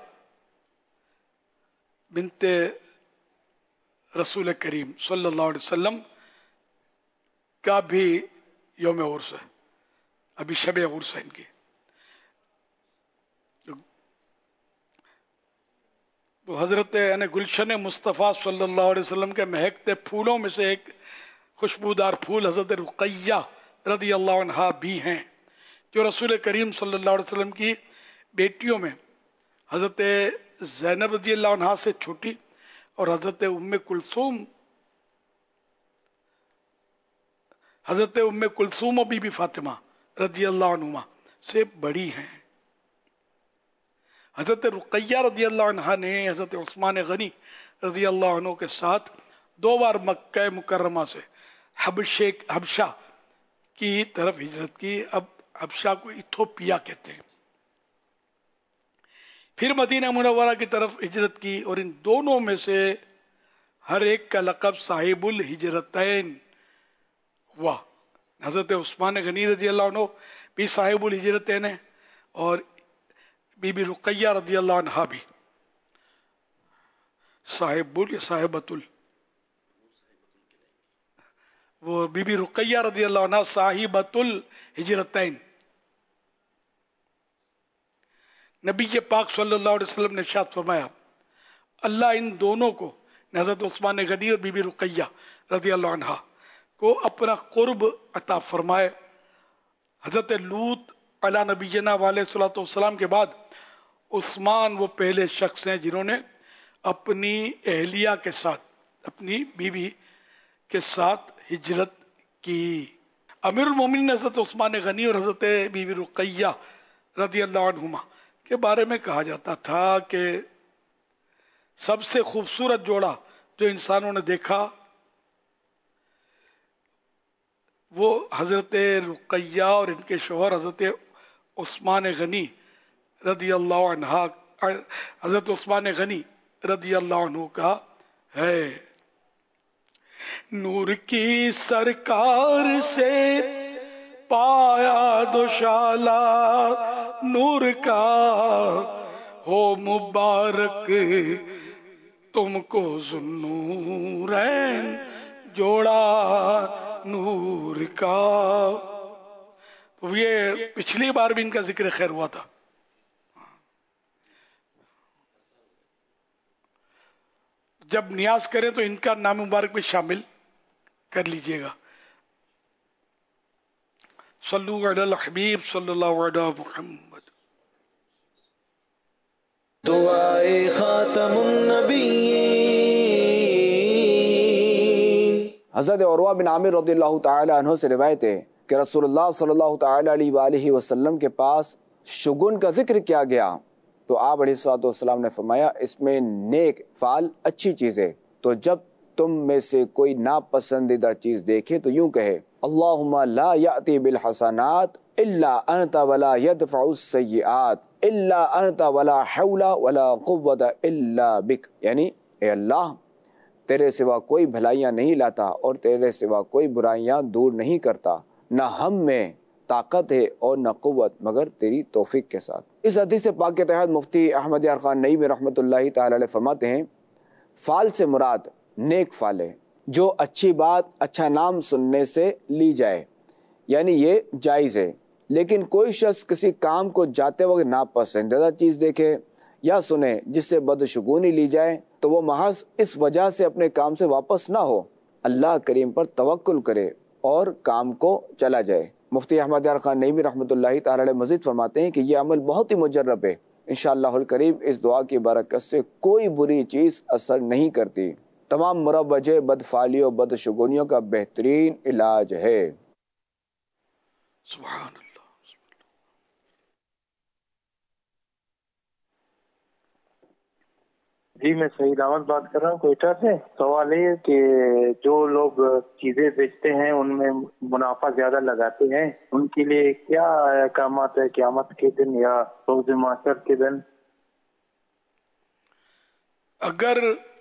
बिनते रसूल करीम सल्लल्लाहु अलैहि वसल्लम का भी यौम उर्स है, अभी शब उर्स है इनकी। तो हजरत यानी गुलशन मुस्तफ़ा सल्लल्लाहु अलैहि वसल्लम के महकते फूलों में से एक खुशबूदार फूल हजरत रुकैया रज़ी अल्लाह अन्हा भी हैं, जो रसूल करीम सल्लल्लाहु अलैहि वसल्लम की बेटियों में हजरत ज़ैनब रज़ी अल्लाह अन्हा से छोटी और हजरत उम्मे कुलसूम और बीबी फातिमा रज़ी अल्लाह अन्हुमा से बड़ी हैं। हजरत रुकैया रज़ी अल्लाह अन्हा ने हजरत उस्मान गनी रज़ी अल्लाह अन्हु के साथ 2 बार मक्का मुकर्रमा से हबशा की तरफ हिजरत की। अब हबशा को इथोपिया कहते हैं। फिर मदीना मुनव्वरा की तरफ हिजरत की और इन दोनों में से हर एक का लक़ब साहिबुल हिजरतैन हुआ। हजरत उस्मान गनी रज़ी अल्लाह अन्हु भी साहिबुल हिजरतैन है और बीबी रुकैया रज़ी अल्लाह अन्हा भी साहिबुल या साहिबतुल, वो बीबी रुकैया रज़ी अल्लाह अन्हा साहिबतुल हिजरतैन। नबी के पाक सल्लल्लाहु अलैहि वसल्लम ने इरशाद फरमाया, अल्लाह इन दोनों को, हज़रत उस्मान गनी और बीबी रुकैया रज़ी अल्लाह अन्हा को अपना कुर्ब अता फरमाए। हज़रत लूत अला नबीना वालेहिस्सलातु वस्सलाम के बाद उस्मान वो पहले शख्स हैं जिन्होंने अपनी अहलिया के साथ, अपनी बीवी के साथ हिजरत की। अमीरुल मोमिनीन हज़रत उस्मान गनी और हज़रत बीबी रुकैया रज़ी अल्लाह अन्हुमा के बारे में कहा जाता था कि सबसे खूबसूरत जोड़ा जो इंसानों ने देखा वो हजरत रुकैया और इनके शोहर हजरत उस्मान गनी रज़ी अल्लाह अन्हा, हजरत उस्मान गनी रज़ी अल्लाह अन्हु का है। नूर की सरकार से पाया दुशाला नूर का हो मुबारक, तुमको ज़ुन्नूरैन जोड़ा नूर का। तो ये पिछली बार भी इनका जिक्र खैर हुआ था। जब नियाज करें तो इनका नाम मुबारक भी शामिल कर लीजिएगा। सल्लु अलल हबीब सल्लल्लाहु अलैहि मुहम्मद। दुआए खातमुन नबीयीन। हज़रत उरवा बिन आमिर रज़ियल्लाहु ताला अन्हु से रिवायत है कि रसूलुल्लाह सल्लल्लाहु ताला अलैहि वसल्लम के पास शुगुन का जिक्र किया गया तो आप अलैहिस्सलाम ने फरमाया इसमें नेक फाल अच्छी चीज़ है। तो जब तुम में से कोई नापसंदीदा चीज़ देखे तो यूं कहे अल्लाहुम्मा ला याती बिल हसनात इल्ला अंता वला यदफउस सय्यिआत इल्ला अंता वला हौला वला कुव्वता इल्ला बिक, यानी ए अल्लाह तेरे सिवा कोई भलाइयाँ नहीं लाता और तेरे सिवा कोई बुराइयाँ दूर नहीं करता, न हम में ताकत है और न कुव्वत मगर तेरी तौफीक के साथ। इस हदीस पाक के तहत मुफ्ती अहमद यार खान नईमी रहमतुल्लाहि ताला अलैह फरमाते हैं फाल से मुराद नेक फाल है जो अच्छी बात अच्छा नाम सुनने से ली जाए, यानी ये जायज़ है। लेकिन कोई शख्स किसी काम को जाते वक्त नापसंदीदा चीज़ देखे या सुने जिससे बदशगुनी ली जाए तो वो महज इस वजह से अपने काम से वापस ना हो, अल्लाह करीम पर तवक्कुल करे और काम को चला जाए। मुफ्ती अहमद यार खान नईमी रहमतुल्लाहि ताला अलैह मज़ीद फरमाते हैं कि ये अमल बहुत ही मुजर्रब है। इंशाअल्लाहुल करीम इस दुआ की बरकत से कोई बुरी चीज़ असर नहीं करती। तमाम मुरवजे बदफालियों बदशगुनियों का बेहतरीन इलाज है। सुभान अल्लाह। जी मैं सईद अहमद बात कर रहा हूँ कोयटा से। सवाल है कि जो लोग चीजें बेचते हैं उनमें मुनाफा ज्यादा लगाते हैं उनके लिए क्या अहकामात है क़यामत के दिन या रोज़ माशर के दिन? अगर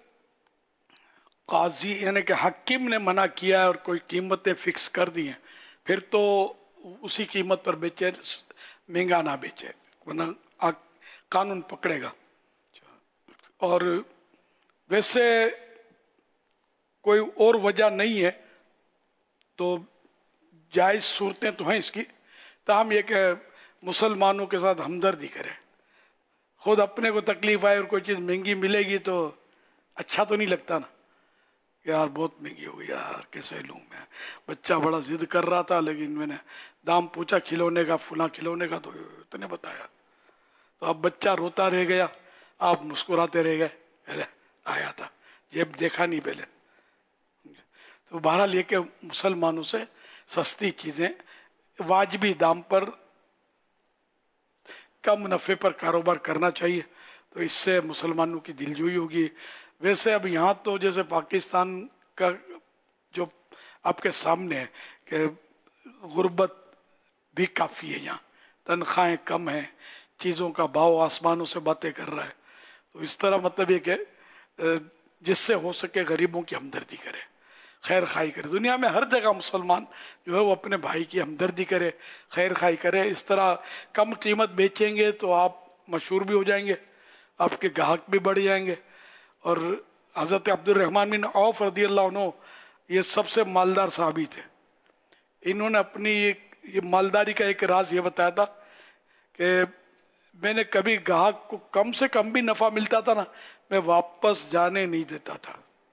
काजी यानी कि हकीम ने मना किया है और कोई कीमतें फिक्स कर दी हैं फिर तो उसी कीमत पर बेचे, महंगा ना बेचे वरना कानून पकड़ेगा। और वैसे कोई और वजह नहीं है तो जायज़ सूरतें तो हैं इसकी, ताहम ये कि मुसलमानों के साथ हमदर्दी करें। खुद अपने को तकलीफ आए और कोई चीज़ महंगी मिलेगी तो अच्छा तो नहीं लगता ना, यार बहुत महंगी हो गई यार कैसे लूँ मैं। बच्चा बड़ा जिद कर रहा था लेकिन मैंने दाम पूछा खिलौने का फुला खिलौने का तो इतने बताया तो अब बच्चा रोता रह गया, आप मुस्कुराते रह गए, आया था जेब देखा नहीं पहले। तो बहरहाल ये कि मुसलमानों से सस्ती चीजें वाजिबी दाम पर कम नफे पर कारोबार करना चाहिए तो इससे मुसलमानों की दिलजोई होगी। वैसे अब यहाँ तो जैसे पाकिस्तान का जो आपके सामने है कि गुर्बत भी काफ़ी है, यहाँ तनख्वाहें कम हैं, चीज़ों का भाव आसमानों से बातें कर रहा है। तो इस तरह मतलब ये कि जिससे हो सके गरीबों की हमदर्दी करे, खैर खाई करे। दुनिया में हर जगह मुसलमान जो है वो अपने भाई की हमदर्दी करे, खैर खाई करे। इस तरह कम कीमत बेचेंगे तो आप मशहूर भी हो जाएंगे, आपके ग्राहक भी बढ़ जाएंगे। और हज़रत अब्दुर्रहमान बिन औफ रज़ियल्लाहु अन्हु ये सबसे मालदार सहाबी थे। इन्होंने अपनी ये मालदारी का एक राज ये बताया था कि मैंने कभी ग्राहक को कम से कम भी नफा मिलता था ना मैं वापस जाने नहीं देता था।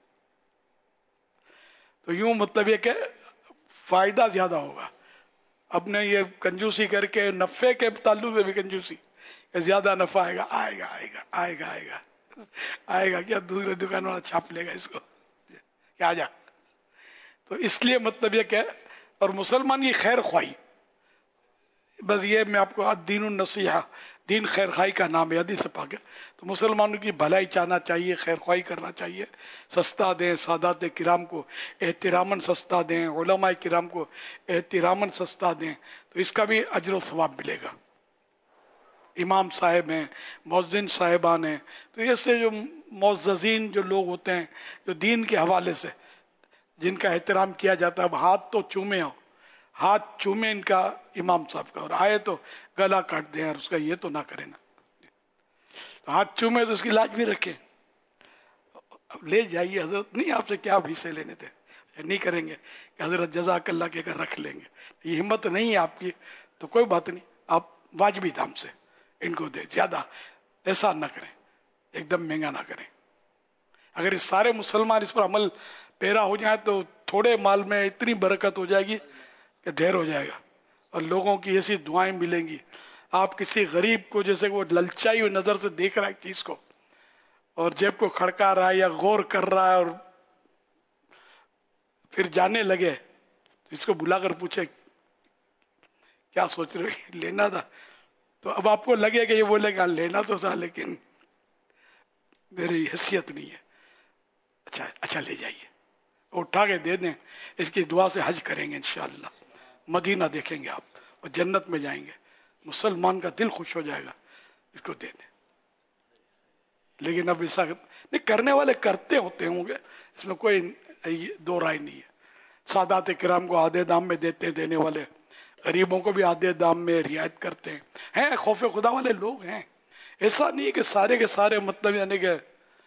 तो यूं मतलब ये कि फायदा ज्यादा होगा। अपने ये कंजूसी करके नफे के ताल्लुक में भी कंजूसी, ज्यादा नफा आएगा आएगा आएगा आएगा आएगा आएगा क्या दूसरे दुकान वाला छाप लेगा इसको क्या जा। तो इसलिए मतलब ये क्या, और मुसलमान की खैर ख्वाही, बस ये मैं आपको दीन नसीहा, दीन खैर खाई का नाम है, हदीस से पाक है। तो मुसलमानों की भलाई चाहना चाहिए, खैर ख्वाही करना चाहिए, सस्ता दें, सादात किराम को एहतिरामन सस्ता दें, उलमा किराम को एहतिरामन सस्ता दें तो इसका भी अजर व सवाब मिलेगा। इमाम साहब हैं, मौज़िन साहिबान हैं, तो ऐसे जो मुअज़्ज़ज़ीन जो लोग होते हैं जो दीन के हवाले से जिनका एहतराम किया जाता है, अब हाथ तो चूमे हो, हाथ चूमे इनका इमाम साहब का, और आए तो गला काट दें और उसका ये तो ना करें ना। तो हाथ चूमे तो उसकी लाज भी रखें, ले जाइए हजरत, नहीं आपसे क्या हिस्से लेने थे, नहीं करेंगे कि हजरत जज़ाकल्लाह के कर रख लेंगे, ये हिम्मत नहीं है आपकी तो कोई बात नहीं, आप वाजिबी दाम से इनको दे, ज्यादा ऐसा ना करें, एकदम महंगा ना करें। اگر اس سارے مسلمان اس پر عمل پیرا ہو جائیں تو تھوڑے مال میں اتنی برکت ہو جائے گی کہ ڈھیر ہو جائے گا، اور لوگوں کی ایسی دعائیں ملیں گی. آپ کسی غریب کو جیسے وہ للچائی ہوئی نظر سے دیکھ رہا ہے چیز کو اور جیب کو کھڑکا رہا ہے یا غور کر رہا ہے اور پھر جانے لگے تو اس کو بلا کر پوچھے کیا سوچ رہے ہو، لینا تھا، تو اب آپ کو لگے کہ یہ بولے گا لینا تو تھا لیکن میری حیثیت نہیں ہے. اچھا لے جائیے، اٹھا کے دے دیں، اس کی دعا سے حج کریں گے انشاءاللہ، مدینہ دیکھیں گے آپ اور جنت میں جائیں گے، مسلمان کا دل خوش ہو جائے گا. اس کو دے دیں. لیکن اب ایسا نہیں، کرنے والے کرتے ہوتے ہوں گے، اس میں کوئی دو رائے نہیں ہے. سادات کرام کو آدھے دام میں دینے والے، غریبوں کو بھی آدھے دام میں رعایت کرتے ہیں خوف خدا والے لوگ ہیں. ایسا نہیں ہے کہ سارے کے سارے مطلب یعنی کہ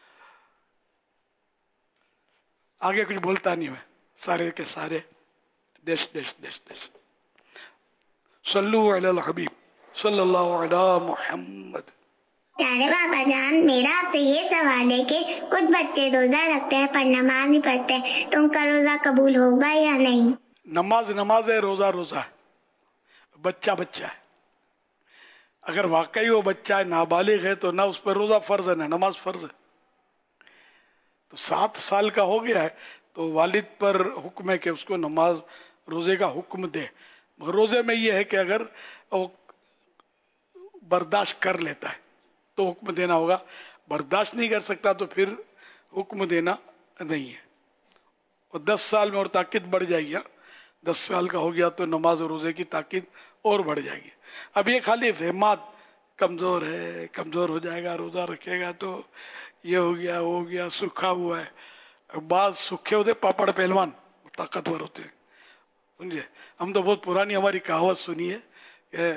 آگے کچھ بولتا نہیں میں، سارے کے سارے دیش دیش دیش دیش. صلو علی الحبیب صلی اللہ علی محمد. پیارے بابا جان، میرا آپ سے یہ سوال ہے کہ کچھ بچے روزہ رکھتے ہیں پر نماز نہیں پڑھتے، تو ان کا روزہ قبول ہوگا یا نہیں؟ نماز ہے، روزہ ہے. بچہ ہے. اگر واقعی وہ بچہ ہے، نابالغ ہے، تو نہ اس پر روزہ فرض ہے نہ نماز فرض ہے. تو 7 سال کا ہو گیا ہے تو والد پر حکم ہے کہ اس کو نماز روزے کا حکم دے. مگر روزے میں یہ ہے کہ اگر وہ برداشت کر لیتا ہے تو حکم دینا ہوگا، برداشت نہیں کر سکتا تو پھر حکم دینا نہیں ہے. اور 10 سال میں اور تاکید بڑھ جائے گی. 10 سال کا ہو گیا تو نماز اور روزے کی تاکید اور بڑھ جائے گی. اب یہ خالی فہمات کمزور ہے، کمزور ہو جائے گا، روزہ رکھے گا تو یہ ہو گیا وہ ہو گیا، سوکھا ہوا ہے. بعض سوکھے ہوتے پاپڑ پہلوان طاقتور ہوتے ہیں، سمجھے. ہم تو بہت پرانی ہماری کہاوت سنی ہے کہ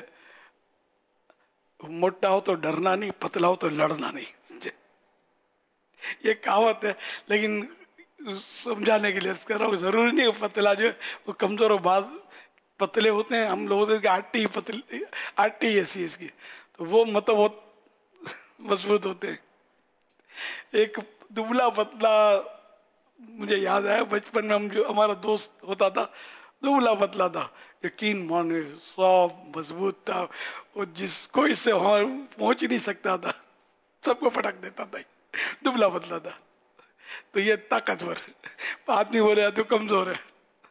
موٹا ہو تو ڈرنا نہیں، پتلا ہو تو لڑنا نہیں. سمجھے، یہ کہاوت ہے، لیکن سمجھانے کے لیے کر رہا ہوں، ضروری نہیں پتلا جو ہے وہ کمزور ہو. بعض پتلے ہوتے ہیں، ہم لوگ آٹی ایسی اس کی، تو وہ مطلب بہت مضبوط ہوتے ہیں. ایک دبلا پتلا مجھے یاد آیا، بچپن میں ہم جو ہمارا دوست ہوتا تھا دبلا پتلا تھا، یقین مانے صاف مضبوط تھا، اور جس کو اس سے پہنچ نہیں سکتا تھا سب کو پٹک دیتا تھا، دبلا پتلا تھا. تو یہ طاقتور آدمی بولے تو کمزور ہے.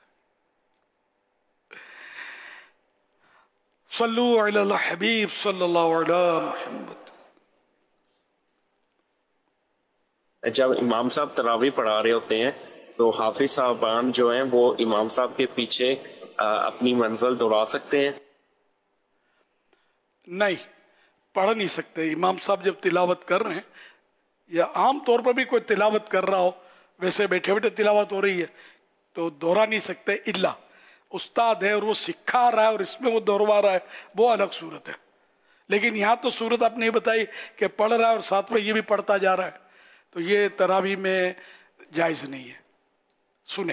صلو علی الحبیب صلی اللہ علی محمد. جب امام صاحب تراویح پڑھا رہے ہوتے ہیں تو حافظ صاحبان جو ہیں وہ امام صاحب کے پیچھے اپنی منزل دوہرا سکتے ہیں؟ نہیں، پڑھ نہیں سکتے. امام صاحب جب تلاوت کر رہے ہیں یا عام طور پر بھی کوئی تلاوت کر رہا ہو، ویسے بیٹھے بیٹھے تلاوت ہو رہی ہے تو دوہرا نہیں سکتے. الا استاد ہے اور وہ سکھا رہا ہے اور اس میں وہ دوہروا رہا ہے، وہ الگ صورت ہے. لیکن یہاں تو صورت آپ نے بتائی کہ پڑھ رہا ہے اور ساتھ میں یہ بھی پڑھتا جا رہا ہے، تو یہ تراویح میں جائز نہیں ہے. سنیں،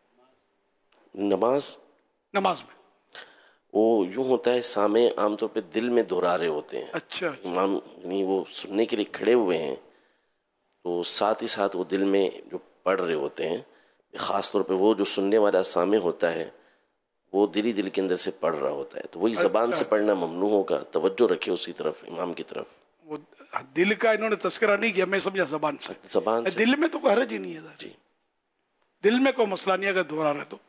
نماز میں وہ یوں ہوتا ہے، سامع عام طور پہ دل میں دہرا رہے ہوتے ہیں. اچھا. امام یعنی وہ سننے کے لیے کھڑے ہوئے ہیں تو ساتھ ہی ساتھ وہ دل میں جو پڑھ رہے ہوتے ہیں. خاص طور پہ وہ جو سننے والا سامع ہوتا ہے وہ دل ہی دل کے اندر سے پڑھ رہا ہوتا ہے، تو وہی زبان سے پڑھنا ممنوع ہوگا. توجہ رکھے اسی طرف، امام کی طرف. وہ دل کا انہوں نے تذکرہ نہیں کیا، میں سمجھا زبان سے. دل میں تو کوئی حرج ہی نہیں ہے. جی، دل میں کوئی مسئلہ نہیں اگر دہرا رہے تو.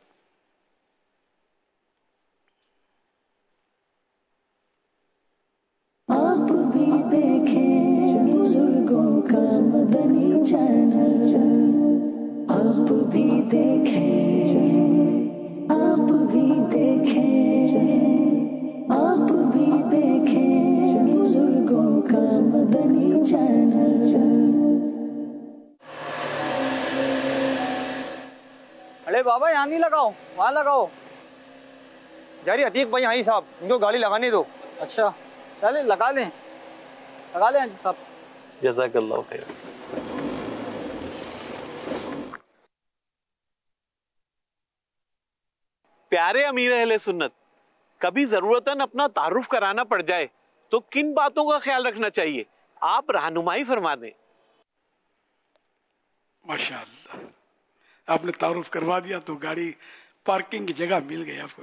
آپ بھی دیکھیں بزرگوں کا مدنی چینل، آپ بھی دیکھیں، آپ بھی دیکھیں، آپ بھی دیکھیں بزرگوں کا مدنی چینل. ارے بابا یہاں نہیں لگاؤ، وہاں لگاؤ. جاری عتیق بھائی آئی صاحب، ان کو گاڑی لگانے دو. اچھا چلے لگا لیں صاحب. جزاک اللہ خیر. پیارے امیر اہل سنت، کبھی ضرورتاً اپنا تعارف کرانا پڑ جائے تو کن باتوں کا خیال رکھنا چاہیے؟ آپ رہنمائی فرما دیں. माशाअल्लाह, आपने तारुफ करवा दिया तो गाड़ी पार्किंग की जगह मिल गई आपको।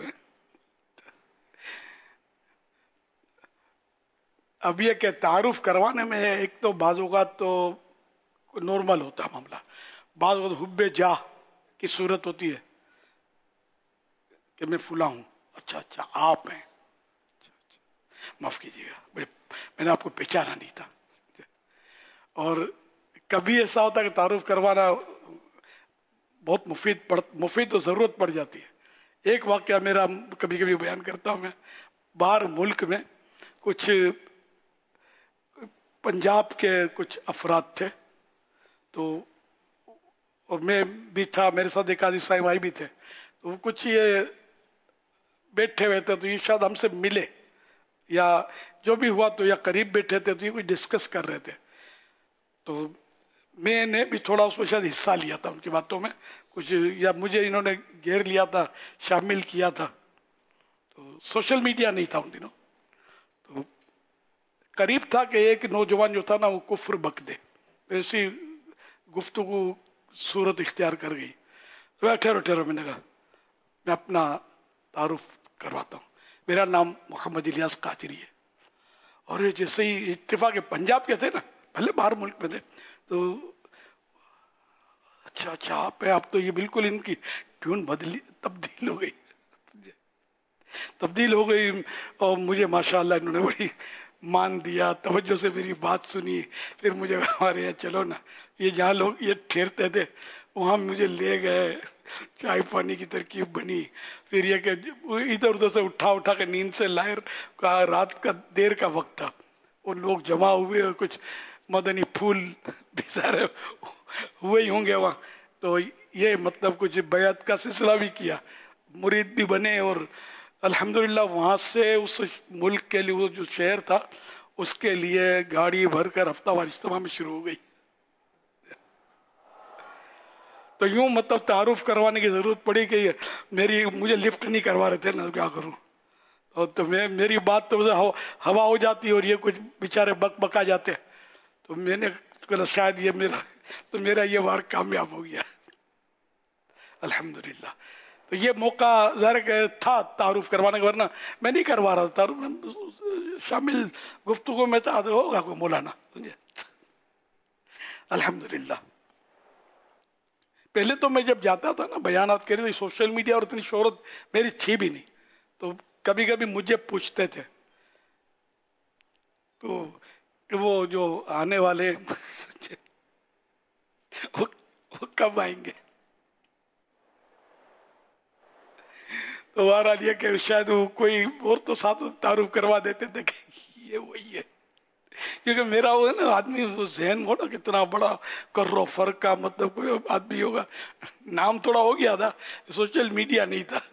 अब ये क्या तारुफ करवाने में है, एक तो बाज़ तो नॉर्मल होता है मामला, बाज़ हुब्बे जा की सूरत होती है कि मैं फुला हूँ, अच्छा अच्छा आप हैं, माफ कीजिएगा मैंने आपको पहचाना नहीं था। और कभी ऐसा होता है कि तारुफ करवाना बहुत मुफीद तो ज़रूरत पड़ जाती है। एक वाक़या मेरा कभी कभी बयान करता हूँ मैं, बाहर मुल्क में कुछ पंजाब के कुछ अफराद थे, तो और मैं भी था, मेरे साथ एक आदि साईं भाई भी थे, तो कुछ ये बैठे हुए थे, तो ये शायद हमसे मिले या जो भी हुआ, तो या करीब बैठे थे, तो ये कुछ डिस्कस कर रहे थे, तो मैंने भी थोड़ा उसमें शायद हिस्सा लिया था उनकी बातों में कुछ, या मुझे इन्होंने घेर लिया था, शामिल किया था। तो सोशल मीडिया नहीं था उन दिनों, तो करीब था कि एक नौजवान जो था ना वो कुफ्र बक दे, ऐसी गुफ्तगू सूरत इख्तियार कर गई। तो ठहरो मैंने कहा मैं अपना तारुफ करवाता हूँ, मेरा नाम मोहम्मद इलियास कादरी है। और ये जैसे ही इत्तेफाक पंजाब के थे ना, भले बाहर मुल्क में थे, तो अच्छा आप तो ये बिल्कुल इनकी ट्यून तब्दील हो गई और मुझे माशाअल्लाह इन्होंने बड़ी मान दिया, तवज्जो से मेरी बात सुनी। फिर मुझे हमारे यहाँ चलो ना, ये जहाँ लोग ये ठहरते थे वहाँ मुझे ले गए, चाय पानी की तरकीब बनी, फिर ये कि इधर उधर से उठा के नींद से लाए, रात का देर का वक्त था, वो लोग जमा हुए और कुछ मदनी फूल भी सारे हुए ही होंगे वहाँ, तो ये मतलब कुछ बैत का सिलसिला भी किया, मुरीद भी बने, और अल्हम्दुलिल्लाह वहाँ से उस मुल्क के लिए, वो जो शहर था उसके लिए गाड़ी भरकर हफ्तावार इज्तिमा में शुरू हो गई। तो यूं मतलब तारुफ करवाने की जरूरत पड़ी कि मुझे लिफ्ट नहीं करवा रहे थे ना, क्या करूं, और तो मेरी बात तो हवा हो जाती और ये कुछ बेचारे बका जाते, तो मैंने कहा शायद ये मेरा ये वार कामयाब हो गया अल्हम्दुलिल्लाह। तो ये मौका ज़ाहिर था तारुफ करवाने का, वरना मैं नहीं करवा रहा था तारुफ, शामिल गुफ्तगू में था, होगा कोई मौलाना, अल्हम्दुलिल्लाह। पहले तो मैं जब जाता था ना बयानात के लिए, तो सोशल मीडिया और इतनी शोहरत मेरी थी भी नहीं, तो कभी कभी मुझे पूछते थे तो कि वो जो आने वाले वो कब आएंगे, तो बहरहाल ये कि शायद वो कोई और तो साथ तारुफ करवा देते थे कि ये वही है, क्योंकि मेरा वो है ना आदमी, वो जहन हो ना कितना बड़ा कर्रो फर्क का, मतलब कोई आदमी होगा, नाम थोड़ा हो गया था, सोशल मीडिया नहीं था।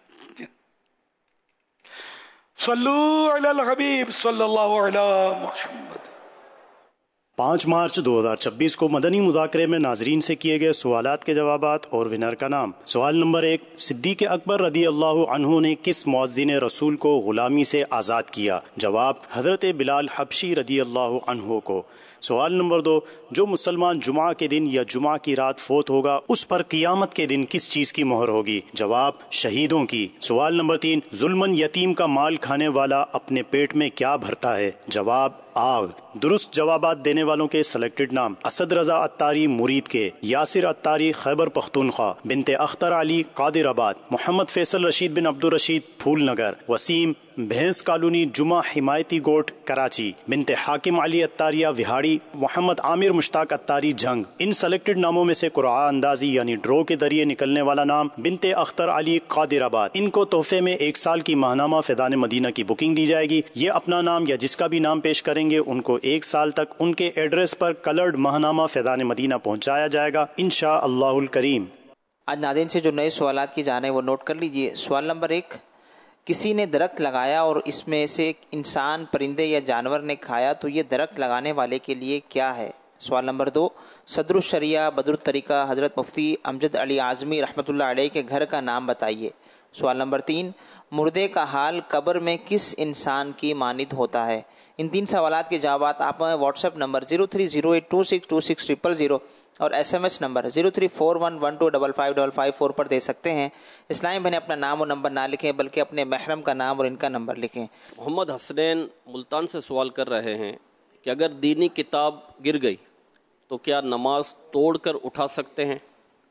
सल्लू अलल हबीब सल्लल्लाहु अलैहि मुहम्मद। 5 मार्च 2026 को मदनी मुज़ाकरे में नाजरीन से किए गए सवालात के जवाबात और विनर का नाम। सवाल नंबर 1, सिद्दीक़ अकबर रदी अल्लाह अन्हु ने किस मुअज़्ज़िन रसूल को गुलामी से आज़ाद किया? जवाब, हज़रत बिलाल हबशी रदी अल्लाह अन्हु को। सवाल नंबर 2, जो मुसलमान जुमा के दिन या जुमा की रात फोत होगा उस पर क़ियामत के दिन किस चीज़ की मोहर होगी? जवाब, शहीदों की। सवाल नंबर 3, जुल्मन यतीम का माल खाने वाला अपने पेट में क्या भरता है? जवाब, आग। दुरुस्त जवाबात देने वालों के सिलेक्टेड नाम: असद रजा अत्तारी मुरीद के, यासिर अत्तारी खैबर पख्तूनख्वा, बिनते अख्तर अली कादिराबाद, मोहम्मद फैसल रशीद बिन अब्दुल रशीद फूलनगर, वसीम भैंस कॉलोनी जुमा हिमायती गोट कराची, बिनते हाकिम अली अत्तारिया विहाड़ी, मोहम्मद आमिर मुश्ताक अत्तारी जंग। इन सेलेक्टेड नामों में से कुरआ अंदाजी यानी ड्रॉ के जरिए निकलने वाला नाम बिनते अख्तर अली कादिराबाद। इनको तोहफे में 1 साल की माहनामा फ़ैज़ान मदीना की बुकिंग दी जाएगी। ये अपना नाम या जिसका भी नाम पेश करेंगे उनको 1 साल तक उनके एड्रेस पर कलर्ड माहनामा फ़ैज़ान मदीना पहुँचाया जाएगा इंशाअल्लाहुल करीम। आज नाज़रीन से जो नए सवालात की जाने वो नोट कर लीजिए। सवाल नंबर 1, किसी ने दरख्त लगाया और इसमें से इंसान, परिंदे या जानवर ने खाया तो ये दरख्त लगाने वाले के लिए क्या है? सवाल नंबर 2, सदरुल शरिया बदरुल तरीका हज़रत मुफ्ती अमजद अली आज़मी रहमतुल्लाह अलैह के घर का नाम बताइए। सवाल नंबर 3, मुर्दे का हाल कब्र में किस इंसान की मानिद होता है? ان 3 سوالات کے جوابات آپ ہمیں واٹس ایپ نمبر 0308262600 اور SMS نمبر 0341125555 پر دے سکتے ہیں. اسلامی بہنیں اپنا نام اور نمبر نہ لکھیں بلکہ اپنے محرم کا نام اور ان کا نمبر لکھیں. محمد حسنین ملتان سے سوال کر رہے ہیں کہ اگر دینی کتاب گر گئی تو کیا نماز توڑ کر اٹھا سکتے ہیں؟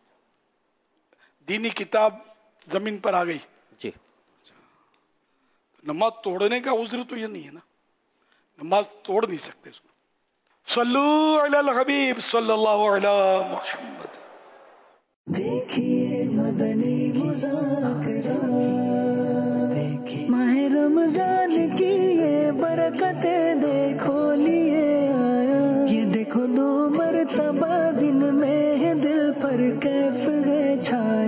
دینی کتاب زمین پر آ گئی جی، نماز توڑنے کا عذر تو یہ نہیں ہے نا، نماز توڑ نہیں سکتے اس کو. صلو علی الحبیب صلی اللہ علی محمد. دیکھیے مدنی مذاکرہ، ماہ رمضان کی یہ برکتیں دیکھو لیے آیا. یہ دیکھو 2 مرتبہ دن میں دل پر کیف گئے چھایا.